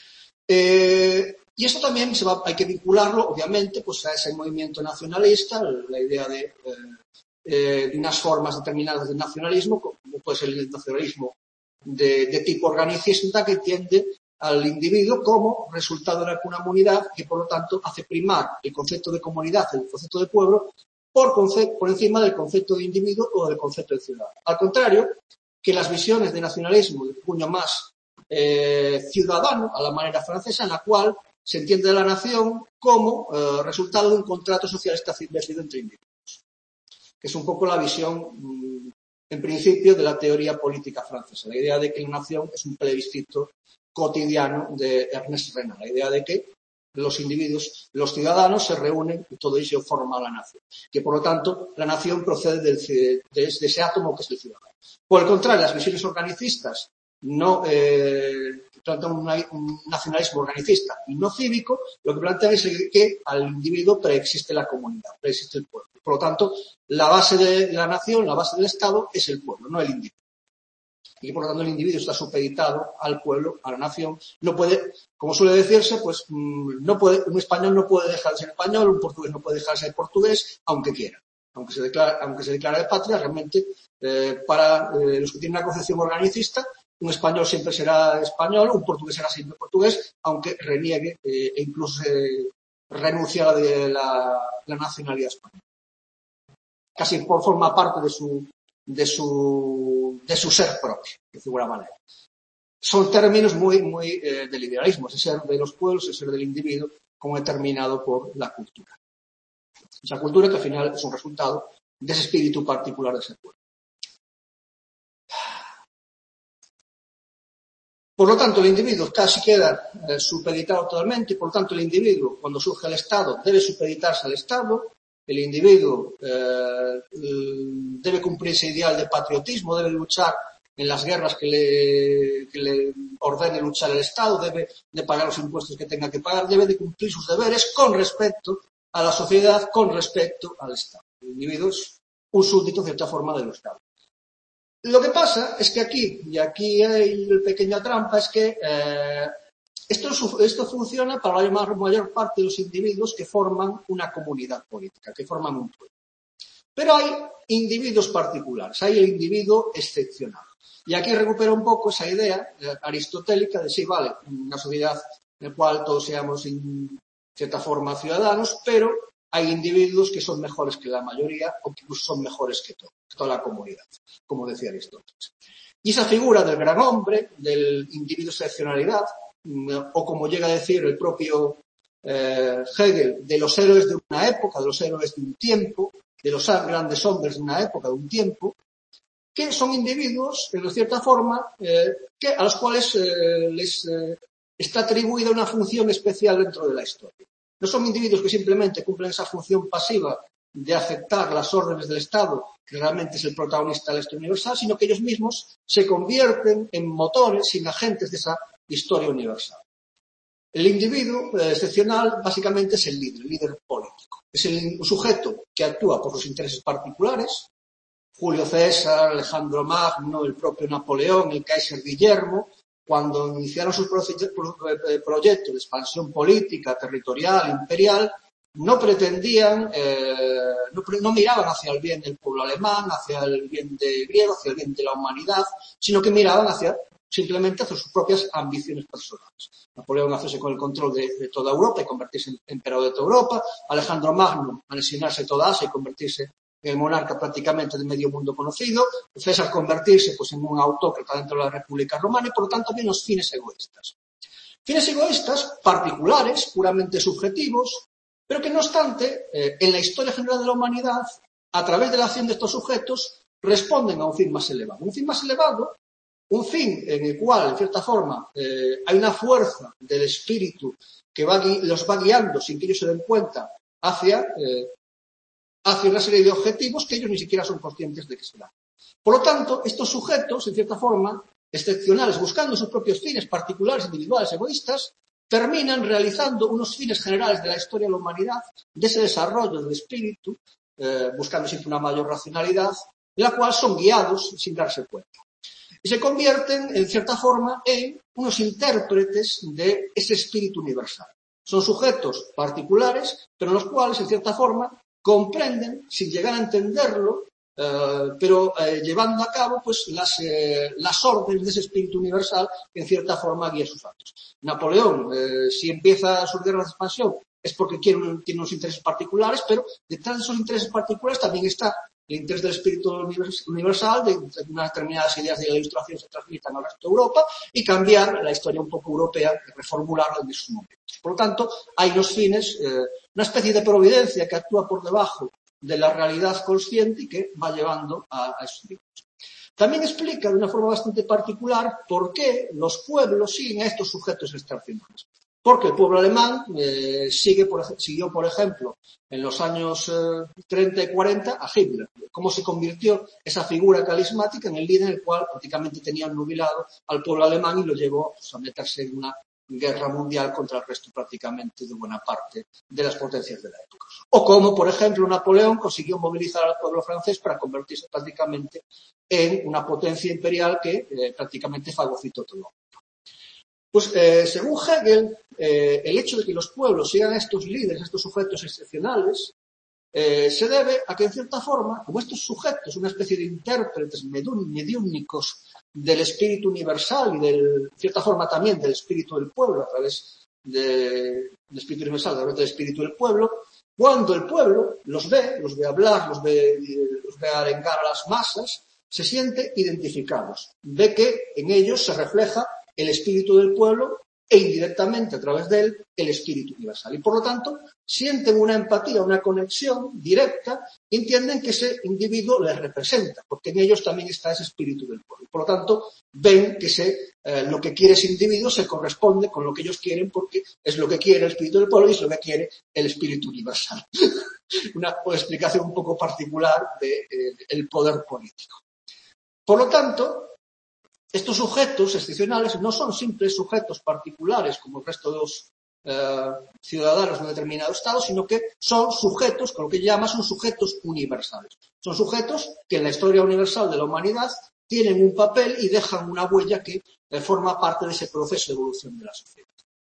A: Eh, y eso también se va, hay que vincularlo, obviamente, pues a ese movimiento nacionalista, la idea de, eh, eh, de unas formas determinadas de nacionalismo, como puede ser el nacionalismo de, de tipo organicista, que tiende al individuo como resultado de la comunidad, que por lo tanto hace primar el concepto de comunidad, el concepto de pueblo, por, concepto, por encima del concepto de individuo o del concepto de ciudadano. Al contrario, que las visiones de nacionalismo de puño más eh, ciudadano, a la manera francesa, en la cual se entiende la nación como eh, resultado de un contrato social establecido entre individuos, que es un poco la visión, mmm, en principio, de la teoría política francesa, la idea de que la nación es un plebiscito cotidiano de Ernest Renan, la idea de que los individuos, los ciudadanos se reúnen y todo ello forma la nación, que por lo tanto la nación procede del, de, de ese átomo que es el ciudadano. Por el contrario, las visiones organicistas no eh, plantean un, un nacionalismo organicista y no cívico, lo que plantean es que al individuo preexiste la comunidad, preexiste el pueblo. Por lo tanto, la base de la nación, la base del Estado es el pueblo, no el individuo. Y por lo tanto el individuo está supeditado al pueblo, a la nación. No puede, como suele decirse, pues no puede, un español no puede dejar de ser español, un portugués no puede dejar de ser portugués, aunque quiera. Aunque se declara, aunque se declara de patria, realmente, eh, para eh, los que tienen una concepción organicista, un español siempre será español, un portugués será siempre portugués, aunque reniegue eh, e incluso eh, renuncie a la, la, la nacionalidad española. Casi por forma parte de su, de su, de su ser propio, de alguna manera. Son términos muy, muy eh, del idealismo, ese ser de los pueblos, ese ser del individuo, como determinado por la cultura. Esa cultura que al final es un resultado de ese espíritu particular de ese pueblo. Por lo tanto, el individuo casi queda eh, supeditado totalmente, por lo tanto, el individuo, cuando surge el Estado, debe supeditarse al Estado. El individuo eh, debe cumplir ese ideal de patriotismo, debe luchar en las guerras que le, que le ordene luchar el Estado, debe de pagar los impuestos que tenga que pagar, debe de cumplir sus deberes con respecto a la sociedad, con respecto al Estado. El individuo es un súbdito, de cierta forma, del Estado. Lo que pasa es que aquí, y aquí hay la pequeña trampa, es que eh, Esto, esto funciona para la mayor parte de los individuos que forman una comunidad política, que forman un pueblo. Pero hay individuos particulares, hay el individuo excepcional. Y aquí recupero un poco esa idea aristotélica de sí, vale, una sociedad en la cual todos seamos en cierta forma ciudadanos, pero hay individuos que son mejores que la mayoría o que incluso son mejores que todo, toda la comunidad, como decía Aristóteles. Y esa figura del gran hombre, del individuo excepcionalidad, o como llega a decir el propio eh, Hegel, de los héroes de una época, de los héroes de un tiempo, de los grandes hombres de una época, de un tiempo, que son individuos, de cierta forma, eh, que, a los cuales eh, les eh, está atribuida una función especial dentro de la historia. No son individuos que simplemente cumplen esa función pasiva de aceptar las órdenes del Estado, que realmente es el protagonista de la historia universal, sino que ellos mismos se convierten en motores, en agentes de esa historia universal. El individuo eh, excepcional básicamente es el líder, el líder político. Es el sujeto que actúa por sus intereses particulares. Julio César, Alejandro Magno, el propio Napoleón, el Kaiser Guillermo, cuando iniciaron sus proyectos de expansión política, territorial, imperial, no pretendían, eh, no, no miraban hacia el bien del pueblo alemán, hacia el bien de griego, hacia el bien de la humanidad, sino que miraban hacia, simplemente hacia sus propias ambiciones personales. Napoleón hacerse con el control de, de toda Europa y convertirse en emperador de toda Europa, Alejandro Magno anexionarse toda Asia y convertirse en el monarca prácticamente de medio mundo conocido, César convertirse pues en un autócrata dentro de la República Romana y por lo tanto también los fines egoístas. Fines egoístas particulares, puramente subjetivos, pero que no obstante, eh, en la historia general de la humanidad, a través de la acción de estos sujetos, responden a un fin más elevado. Un fin más elevado, un fin en el cual, en cierta forma, eh, hay una fuerza del espíritu que va, los va guiando sin que ellos se den cuenta hacia, eh, hacia una serie de objetivos que ellos ni siquiera son conscientes de que se dan. Por lo tanto, estos sujetos, en cierta forma, excepcionales, buscando sus propios fines particulares, individuales, egoístas, terminan realizando unos fines generales de la historia de la humanidad, de ese desarrollo del espíritu, eh, buscando siempre una mayor racionalidad, en la cual son guiados sin darse cuenta. Y se convierten, en cierta forma, en unos intérpretes de ese espíritu universal. Son sujetos particulares, pero en los cuales, en cierta forma, comprenden, sin llegar a entenderlo, Uh, pero eh, llevando a cabo pues las, eh, las órdenes de ese espíritu universal que en cierta forma guía sus actos. Napoleón, eh, si empieza sus guerras de expansión, es porque quiere un, tiene unos intereses particulares, pero detrás de esos intereses particulares también está el interés del espíritu universal, de unas determinadas ideas de la ilustración se transmitan al resto de Europa y cambiar la historia un poco europea, reformularla en sus momentos. Por lo tanto, hay unos fines, eh, una especie de providencia que actúa por debajo de la realidad consciente y que va llevando a, a esos libros. También explica de una forma bastante particular por qué los pueblos siguen a estos sujetos excepcionales. Porque el pueblo alemán eh, sigue por, siguió, por ejemplo, en los años eh, treinta y cuarenta a Hitler. Cómo se convirtió esa figura carismática en el líder en el cual prácticamente tenía nubilado al pueblo alemán y lo llevó pues, a meterse en una guerra mundial contra el resto prácticamente de buena parte de las potencias de la época. O como, por ejemplo, Napoleón consiguió movilizar al pueblo francés para convertirse prácticamente en una potencia imperial que eh, prácticamente fagocitó todo. Pues eh, según Hegel, eh, el hecho de que los pueblos sigan a estos líderes, a estos sujetos excepcionales, eh, se debe a que en cierta forma, como estos sujetos, una especie de intérpretes mediúnicos del espíritu universal y de cierta forma también del espíritu del pueblo a través de, del espíritu universal, a través del espíritu del pueblo, cuando el pueblo los ve, los ve hablar, los ve, los ve arengar a las masas, se siente identificados, ve que en ellos se refleja el espíritu del pueblo e indirectamente a través de él el espíritu universal. Y por lo tanto sienten una empatía, una conexión directa y entienden que ese individuo les representa, porque en ellos también está ese espíritu del pueblo. Por lo tanto ven que se, eh, lo que quiere ese individuo se corresponde con lo que ellos quieren porque es lo que quiere el espíritu del pueblo y es lo que quiere el espíritu universal. Una explicación un poco particular del de, poder político. Por lo tanto, estos sujetos excepcionales no son simples sujetos particulares como el resto de los eh, ciudadanos de un determinado estado, sino que son sujetos, con lo que llama, son sujetos universales. Son sujetos que en la historia universal de la humanidad tienen un papel y dejan una huella que eh, forma parte de ese proceso de evolución de la sociedad.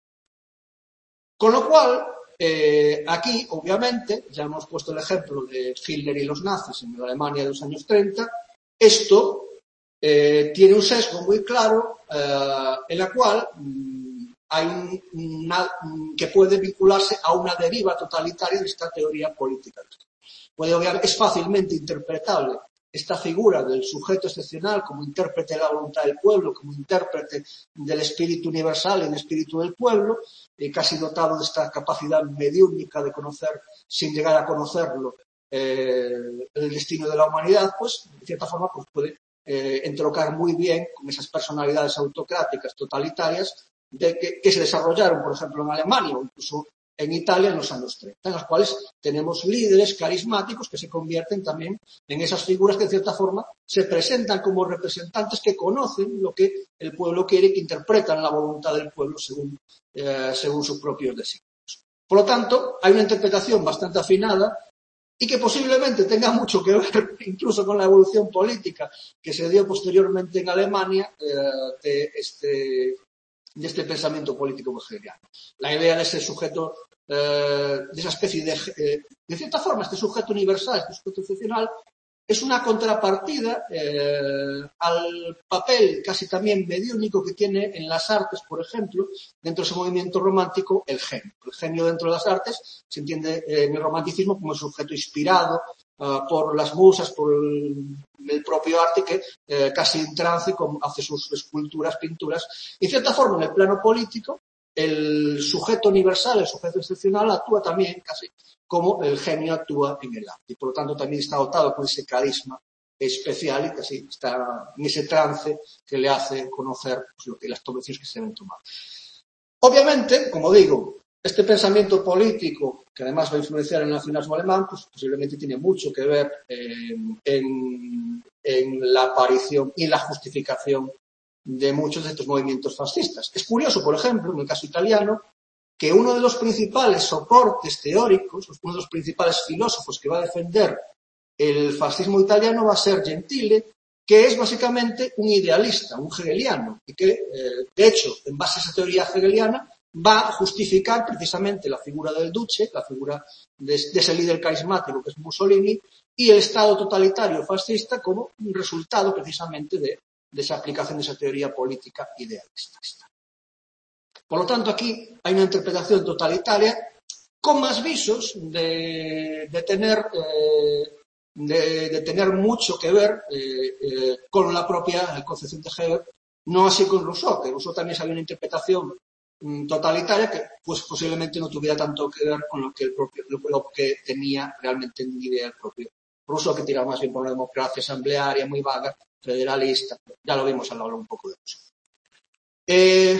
A: Con lo cual, eh, aquí, obviamente, ya hemos puesto el ejemplo de Hitler y los nazis en la Alemania de los años treinta, esto Eh, tiene un sesgo muy claro eh, en la cual mmm, hay un, una, que puede vincularse a una deriva totalitaria de esta teoría política. Puede, obviamente, es fácilmente interpretable esta figura del sujeto excepcional como intérprete de la voluntad del pueblo, como intérprete del espíritu universal y del espíritu del pueblo, eh, casi dotado de esta capacidad mediúnica de conocer, sin llegar a conocerlo, eh, el destino de la humanidad, pues, de cierta forma, pues puede Eh, entrocar muy bien con esas personalidades autocráticas, totalitarias, de que, que se desarrollaron, por ejemplo, en Alemania o incluso en Italia en los años treinta, en los cuales tenemos líderes carismáticos que se convierten también en esas figuras que, en cierta forma, se presentan como representantes que conocen lo que el pueblo quiere y que interpretan la voluntad del pueblo según, eh, según sus propios designios. Por lo tanto, hay una interpretación bastante afinada y que posiblemente tenga mucho que ver incluso con la evolución política que se dio posteriormente en Alemania eh, de, este, de este pensamiento político hegeliano. La idea de ese sujeto, eh, de esa especie de, eh, de cierta forma, este sujeto universal, este sujeto excepcional, es una contrapartida eh, al papel casi también mediúnico que tiene en las artes, por ejemplo, dentro de ese movimiento romántico, el genio. El genio dentro de las artes se entiende eh, en el romanticismo como el sujeto inspirado uh, por las musas, por el, el propio arte que eh, casi en trance como hace sus esculturas, pinturas. Y en cierta forma, en el plano político, el sujeto universal, el sujeto excepcional, actúa también casi como el genio actúa en el arte. Y por lo tanto también está dotado con ese carisma especial y casi está en ese trance que le hace conocer pues, lo que, las decisiones que se deben tomar. Obviamente, como digo, este pensamiento político, que además va a influenciar en el nacionalismo alemán, pues posiblemente tiene mucho que ver eh, en, en la aparición y la justificación de muchos de estos movimientos fascistas. Es curioso, por ejemplo, en el caso italiano, que uno de los principales soportes teóricos, uno de los principales filósofos que va a defender el fascismo italiano va a ser Gentile, que es básicamente un idealista, un hegeliano, y que, eh, de hecho, en base a esa teoría hegeliana, va a justificar precisamente la figura del Duce, la figura de, de ese líder carismático que es Mussolini, y el Estado totalitario fascista como un resultado precisamente de, de esa aplicación de esa teoría política idealista. Por lo tanto, aquí hay una interpretación totalitaria con más visos de, de, tener, eh, de, de tener mucho que ver eh, eh, con la propia concepción de Hegel, no así con Rousseau, que Rousseau también sabía una interpretación mm, totalitaria que pues, posiblemente no tuviera tanto que ver con lo que, el propio, lo, lo que tenía realmente en idea el propio Rousseau, que tiraba más bien por una democracia asamblearia muy vaga, federalista. Ya lo vimos al hablar un poco de eso. Eh,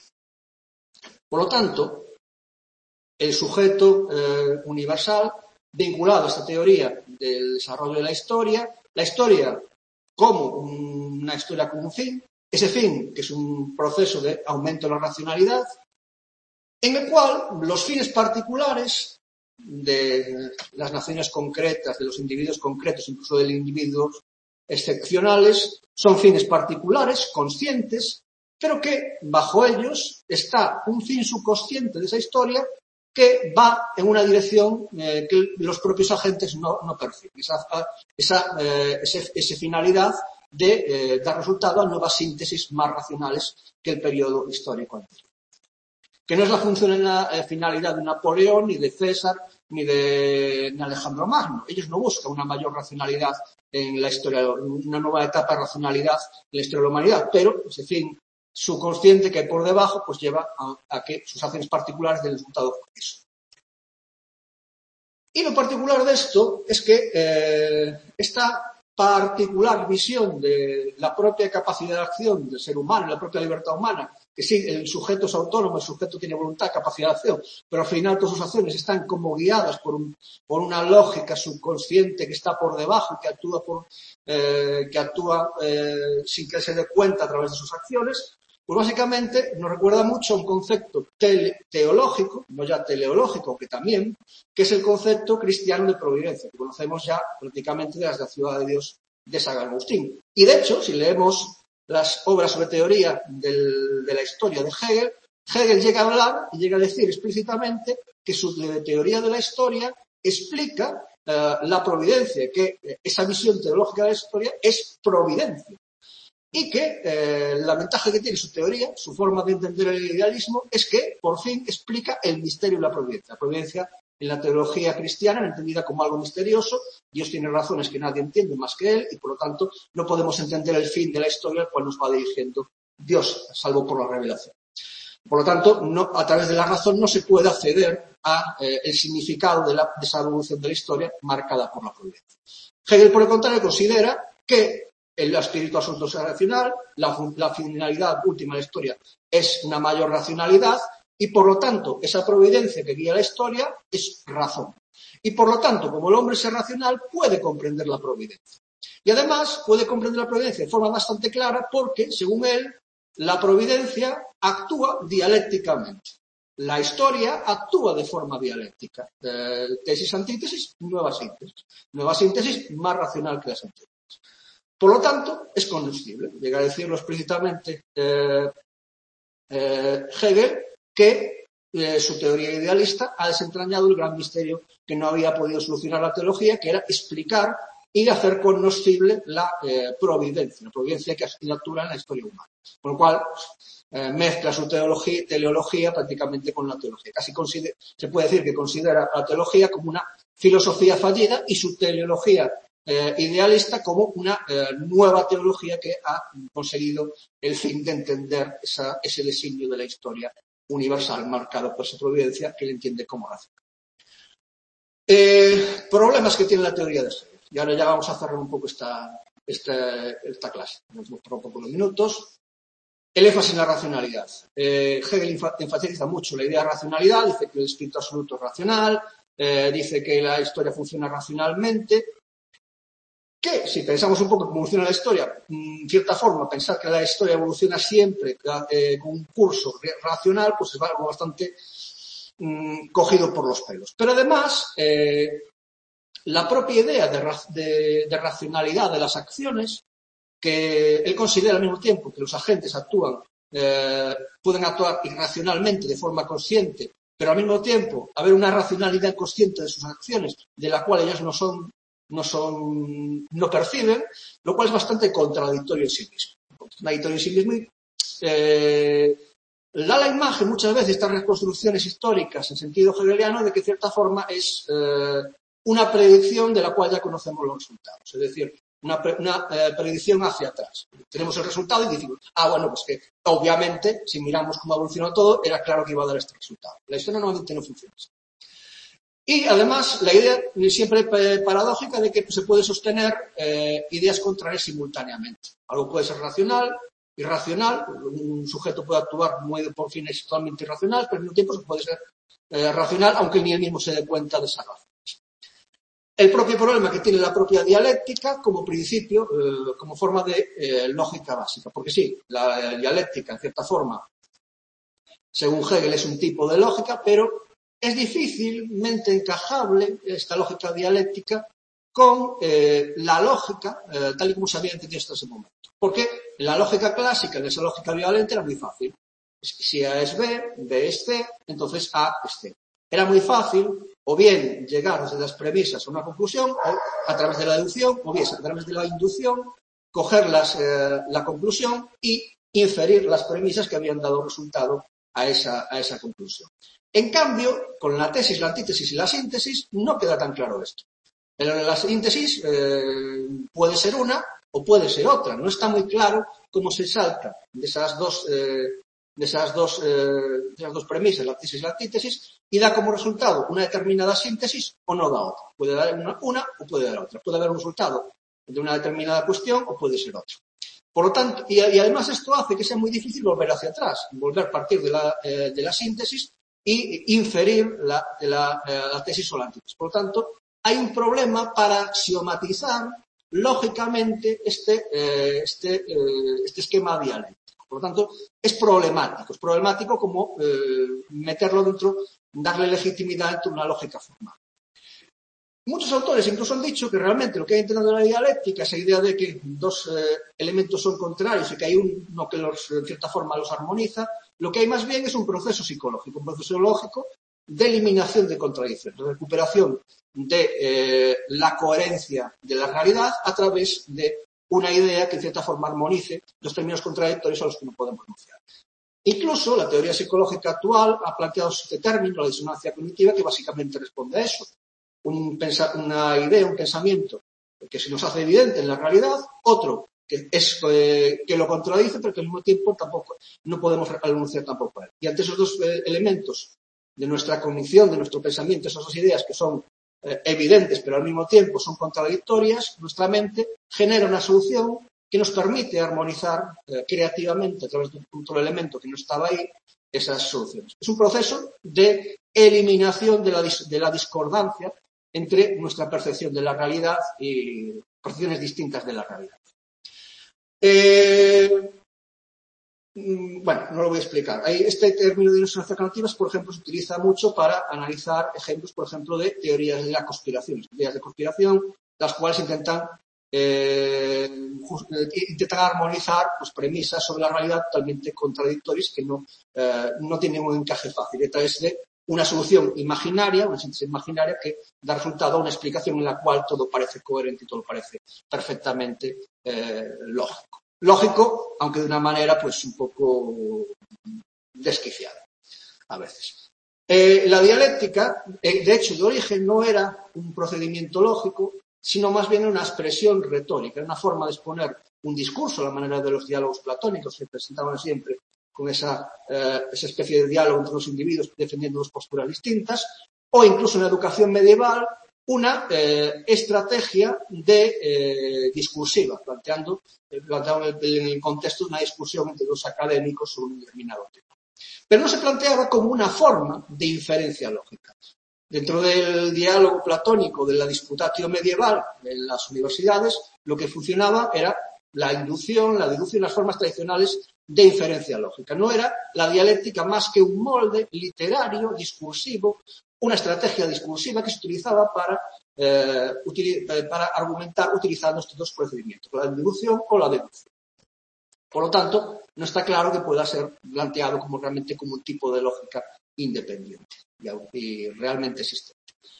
A: Por lo tanto, el sujeto eh, universal, vinculado a esta teoría del desarrollo de la historia, la historia como un, una historia como un fin, ese fin que es un proceso de aumento de la racionalidad, en el cual los fines particulares de las naciones concretas, de los individuos concretos, incluso de los individuos excepcionales, son fines particulares, conscientes, pero que bajo ellos está un fin subconsciente de esa historia que va en una dirección eh, que los propios agentes no, no perciben. Esa, esa, eh, ese, esa finalidad de eh, dar resultado a nuevas síntesis más racionales que el periodo histórico anterior. Que no es la función en la eh, finalidad de Napoleón, ni de César, ni de ni Alejandro Magno. Ellos no buscan una mayor racionalidad en la historia, una nueva etapa de racionalidad en la historia de la humanidad, pero ese fin subconsciente que hay por debajo, pues lleva a, a que sus acciones particulares den resultado con eso. Y lo particular de esto es que eh, esta particular visión de la propia capacidad de acción del ser humano, la propia libertad humana, que sí, el sujeto es autónomo, el sujeto tiene voluntad, capacidad de acción, pero al final todas sus acciones están como guiadas por, un, por una lógica subconsciente que está por debajo, que actúa, por, eh, que actúa eh, sin que se dé cuenta a través de sus acciones. Pues básicamente nos recuerda mucho a un concepto tele, teológico, no ya teleológico, que también, que es el concepto cristiano de providencia, que conocemos ya prácticamente desde la Ciudad de Dios de San Agustín. Y de hecho, si leemos las obras sobre teoría del, de la historia de Hegel, Hegel llega a hablar y llega a decir explícitamente que su teoría de la historia explica uh, la providencia, que esa visión teológica de la historia es providencia. Y que eh, la ventaja que tiene su teoría, su forma de entender el idealismo, es que por fin explica el misterio de la providencia. La providencia en la teología cristiana, entendida como algo misterioso, Dios tiene razones que nadie entiende más que Él y por lo tanto no podemos entender el fin de la historia al cual nos va dirigiendo Dios, salvo por la revelación. Por lo tanto, no, a través de la razón no se puede acceder a eh, el significado de, la, de esa evolución de la historia marcada por la providencia. Hegel, por el contrario, considera que el espíritu absoluto es racional, la, la finalidad última de la historia es una mayor racionalidad y por lo tanto esa providencia que guía la historia es razón. Y por lo tanto, como el hombre es racional, puede comprender la providencia. Y además puede comprender la providencia de forma bastante clara porque, según él, la providencia actúa dialécticamente. La historia actúa de forma dialéctica. Eh, tesis, antítesis, nueva síntesis. Nueva síntesis más racional que las anteriores. Por lo tanto, es cognoscible. Llega a decirlo explícitamente eh, eh, Hegel, que eh, su teoría idealista ha desentrañado el gran misterio que no había podido solucionar la teología, que era explicar y hacer cognoscible la eh, providencia, la providencia que actúa en la historia humana. Con lo cual, eh, mezcla su teología, teleología prácticamente con la teología. Casi se puede decir que considera la teología como una filosofía fallida y su teleología eh, idealista como una eh, nueva teología que ha conseguido el fin de entender esa, ese designio de la historia universal marcado por esa providencia que él entiende como racional. Eh, problemas que tiene la teoría de Hegel. Y ahora ya vamos a cerrar un poco esta, esta, esta clase. Nos hemos por un poco de minutos. El énfasis en la racionalidad. Eh, Hegel enfatiza mucho la idea de racionalidad, dice que el espíritu absoluto es racional, eh, dice que la historia funciona racionalmente, que si pensamos un poco cómo funciona la historia, en cierta forma, pensar que la historia evoluciona siempre eh, con un curso racional, pues es algo bastante mmm, cogido por los pelos. Pero además, eh, la propia idea de, de, de racionalidad de las acciones, que él considera al mismo tiempo que los agentes actúan, eh, pueden actuar irracionalmente de forma consciente, pero al mismo tiempo haber una racionalidad consciente de sus acciones, de la cual ellos no son, no son, no perciben, lo cual es bastante contradictorio en sí mismo. Contradictorio en sí mismo y, eh, da la imagen muchas veces estas reconstrucciones históricas en sentido hegeliano de que de cierta forma es eh, una predicción de la cual ya conocemos los resultados. Es decir, una, una eh, predicción hacia atrás. Tenemos el resultado y decimos, ah, bueno, pues que obviamente, si miramos cómo ha evolucionado todo, era claro que iba a dar este resultado. La historia normalmente no funciona así. Y además, la idea siempre eh, paradójica de que pues, se puede sostener eh, ideas contrarias simultáneamente. Algo puede ser racional, irracional, un sujeto puede actuar muy por fines totalmente irracionales, pero al mismo tiempo puede ser eh, racional, aunque ni él mismo se dé cuenta de esa razón. El propio problema que tiene la propia dialéctica como principio, eh, como forma de eh, lógica básica. Porque sí, la dialéctica, en cierta forma, según Hegel, es un tipo de lógica, pero es difícilmente encajable esta lógica dialéctica con eh, la lógica, eh, tal y como se había entendido hasta ese momento. Porque la lógica clásica de esa lógica dialéctica era muy fácil. Si A es B, B es C, entonces A es C. Era muy fácil, o bien llegar desde las premisas a una conclusión, o a través de la deducción, o bien a través de la inducción, coger las, eh, la conclusión y inferir las premisas que habían dado resultado a esa, a esa conclusión. En cambio, con la tesis, la antítesis y la síntesis, no queda tan claro esto. En la síntesis eh, puede ser una o puede ser otra. No está muy claro cómo se salta de esas dos, eh, de esas dos, eh, de esas dos premisas, la tesis y la antítesis, y da como resultado una determinada síntesis o no da otra. Puede dar una, una o puede dar otra. Puede haber un resultado de una determinada cuestión o puede ser otra. Por lo tanto, y, y además esto hace que sea muy difícil volver hacia atrás, volver a partir de la, eh, de la síntesis y inferir la, de la, eh, la tesis o la antítesis. Por lo tanto, hay un problema para axiomatizar lógicamente este, eh, este, eh, este esquema dialéctico. Por lo tanto, es problemático. Es problemático como eh, meterlo dentro, darle legitimidad dentro de una lógica formal. Muchos autores incluso han dicho que realmente lo que hay entendido en la dialéctica, esa idea de que dos eh, elementos son contrarios y que hay uno que los, en cierta forma los armoniza, lo que hay más bien es un proceso psicológico, un proceso lógico de eliminación de contradicciones, de recuperación de eh, la coherencia de la realidad a través de una idea que en cierta forma armonice los términos contradictorios a los que no podemos enunciar. Incluso la teoría psicológica actual ha planteado este término, la disonancia cognitiva, que básicamente responde a eso. Un pensa, una idea, un pensamiento que se nos hace evidente en la realidad, otro que es eh, que lo contradice, pero que al mismo tiempo tampoco no podemos enunciar tampoco a él. Y ante esos dos eh, elementos de nuestra cognición, de nuestro pensamiento, esas dos ideas que son eh, evidentes, pero al mismo tiempo son contradictorias, nuestra mente genera una solución que nos permite armonizar eh, creativamente a través de otro elemento que no estaba ahí esas soluciones. Es un proceso de eliminación de la, de la discordancia entre nuestra percepción de la realidad y percepciones distintas de la realidad. Eh, Bueno, no lo voy a explicar. Este término de ilusiones alternativas, por ejemplo, se utiliza mucho para analizar ejemplos, por ejemplo, de teorías de la conspiración, teorías de conspiración, las cuales intentan eh, intentan armonizar pues, premisas sobre la realidad totalmente contradictorias que no, eh, no tienen un encaje fácil. A través de una solución imaginaria, una síntesis imaginaria que da resultado a una explicación en la cual todo parece coherente y todo parece perfectamente eh, lógico. Lógico, aunque de una manera pues un poco desquiciada a veces. Eh, la dialéctica, eh, de hecho, de origen no era un procedimiento lógico, sino más bien una expresión retórica, una forma de exponer un discurso, a la manera de los diálogos platónicos que presentaban siempre con esa, eh, esa especie de diálogo entre los individuos defendiendo dos posturas distintas, o incluso en la educación medieval, una eh, estrategia de eh, discursiva, planteando, eh, planteando en el contexto de una discusión entre dos académicos sobre un determinado tema. Pero no se planteaba como una forma de inferencia lógica. Dentro del diálogo platónico de la disputatio medieval en las universidades, lo que funcionaba era la inducción, la deducción, las formas tradicionales de inferencia lógica. No era la dialéctica más que un molde literario, discursivo, una estrategia discursiva que se utilizaba para, eh, util, para argumentar utilizando estos dos procedimientos, la inducción o la deducción. Por lo tanto, no está claro que pueda ser planteado como realmente como un tipo de lógica independiente y realmente existente.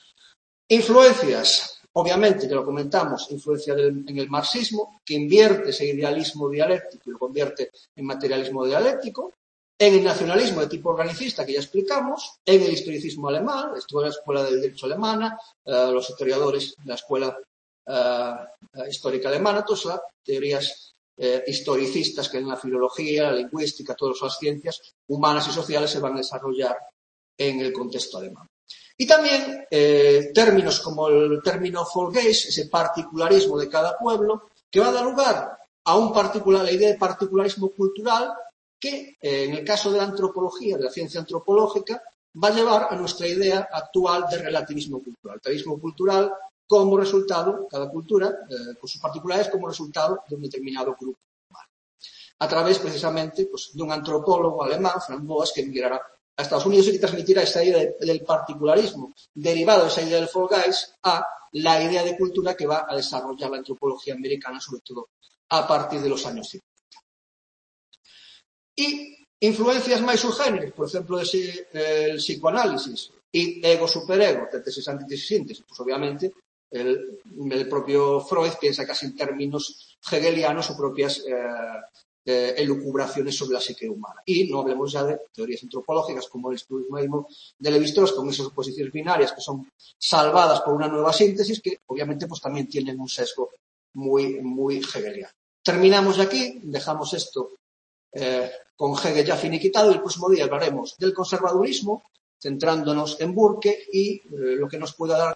A: Influencias, obviamente, que lo comentamos, influencia del, en el marxismo, que invierte ese idealismo dialéctico y lo convierte en materialismo dialéctico, en el nacionalismo de tipo organicista, que ya explicamos, en el historicismo alemán, esto es la escuela del derecho alemana, eh, los historiadores de la escuela eh, histórica alemana, todas las teorías eh, historicistas que en la filología, la lingüística, todas las ciencias humanas y sociales se van a desarrollar en el contexto alemán. Y también eh, términos como el término Folgeist, ese particularismo de cada pueblo, que va a dar lugar a un particular, la idea de particularismo cultural que, eh, en el caso de la antropología, de la ciencia antropológica, va a llevar a nuestra idea actual de relativismo cultural. Relativismo cultural como resultado, cada cultura, eh, con sus particularidades, como resultado de un determinado grupo humano. A través, precisamente, pues, de un antropólogo alemán, Franz Boas, que migrará a Estados Unidos y que transmitirá esa idea de, del particularismo, derivado de esa idea del Folgeist, a la idea de cultura que va a desarrollar la antropología americana, sobre todo a partir de los años cincuenta. Y influencias máis subgéneres, por exemplo, ese, eh, el psicoanálisis y ego-superego, tesis, antítesis, síntesis, pues obviamente el, el propio Freud piensa casi en términos hegelianos o propias eh, eh, elucubraciones sobre la psique humana. Y no hablemos ya de teorías antropológicas como el estructuralismo de Lévi-Strauss, con esas oposiciones binarias que son salvadas por una nueva síntesis que obviamente pues también tienen un sesgo muy, muy hegeliano. Terminamos aquí, dejamos esto eh, con Hegel ya finiquitado y el próximo día hablaremos del conservadurismo, centrándonos en Burke y eh, lo que nos pueda dar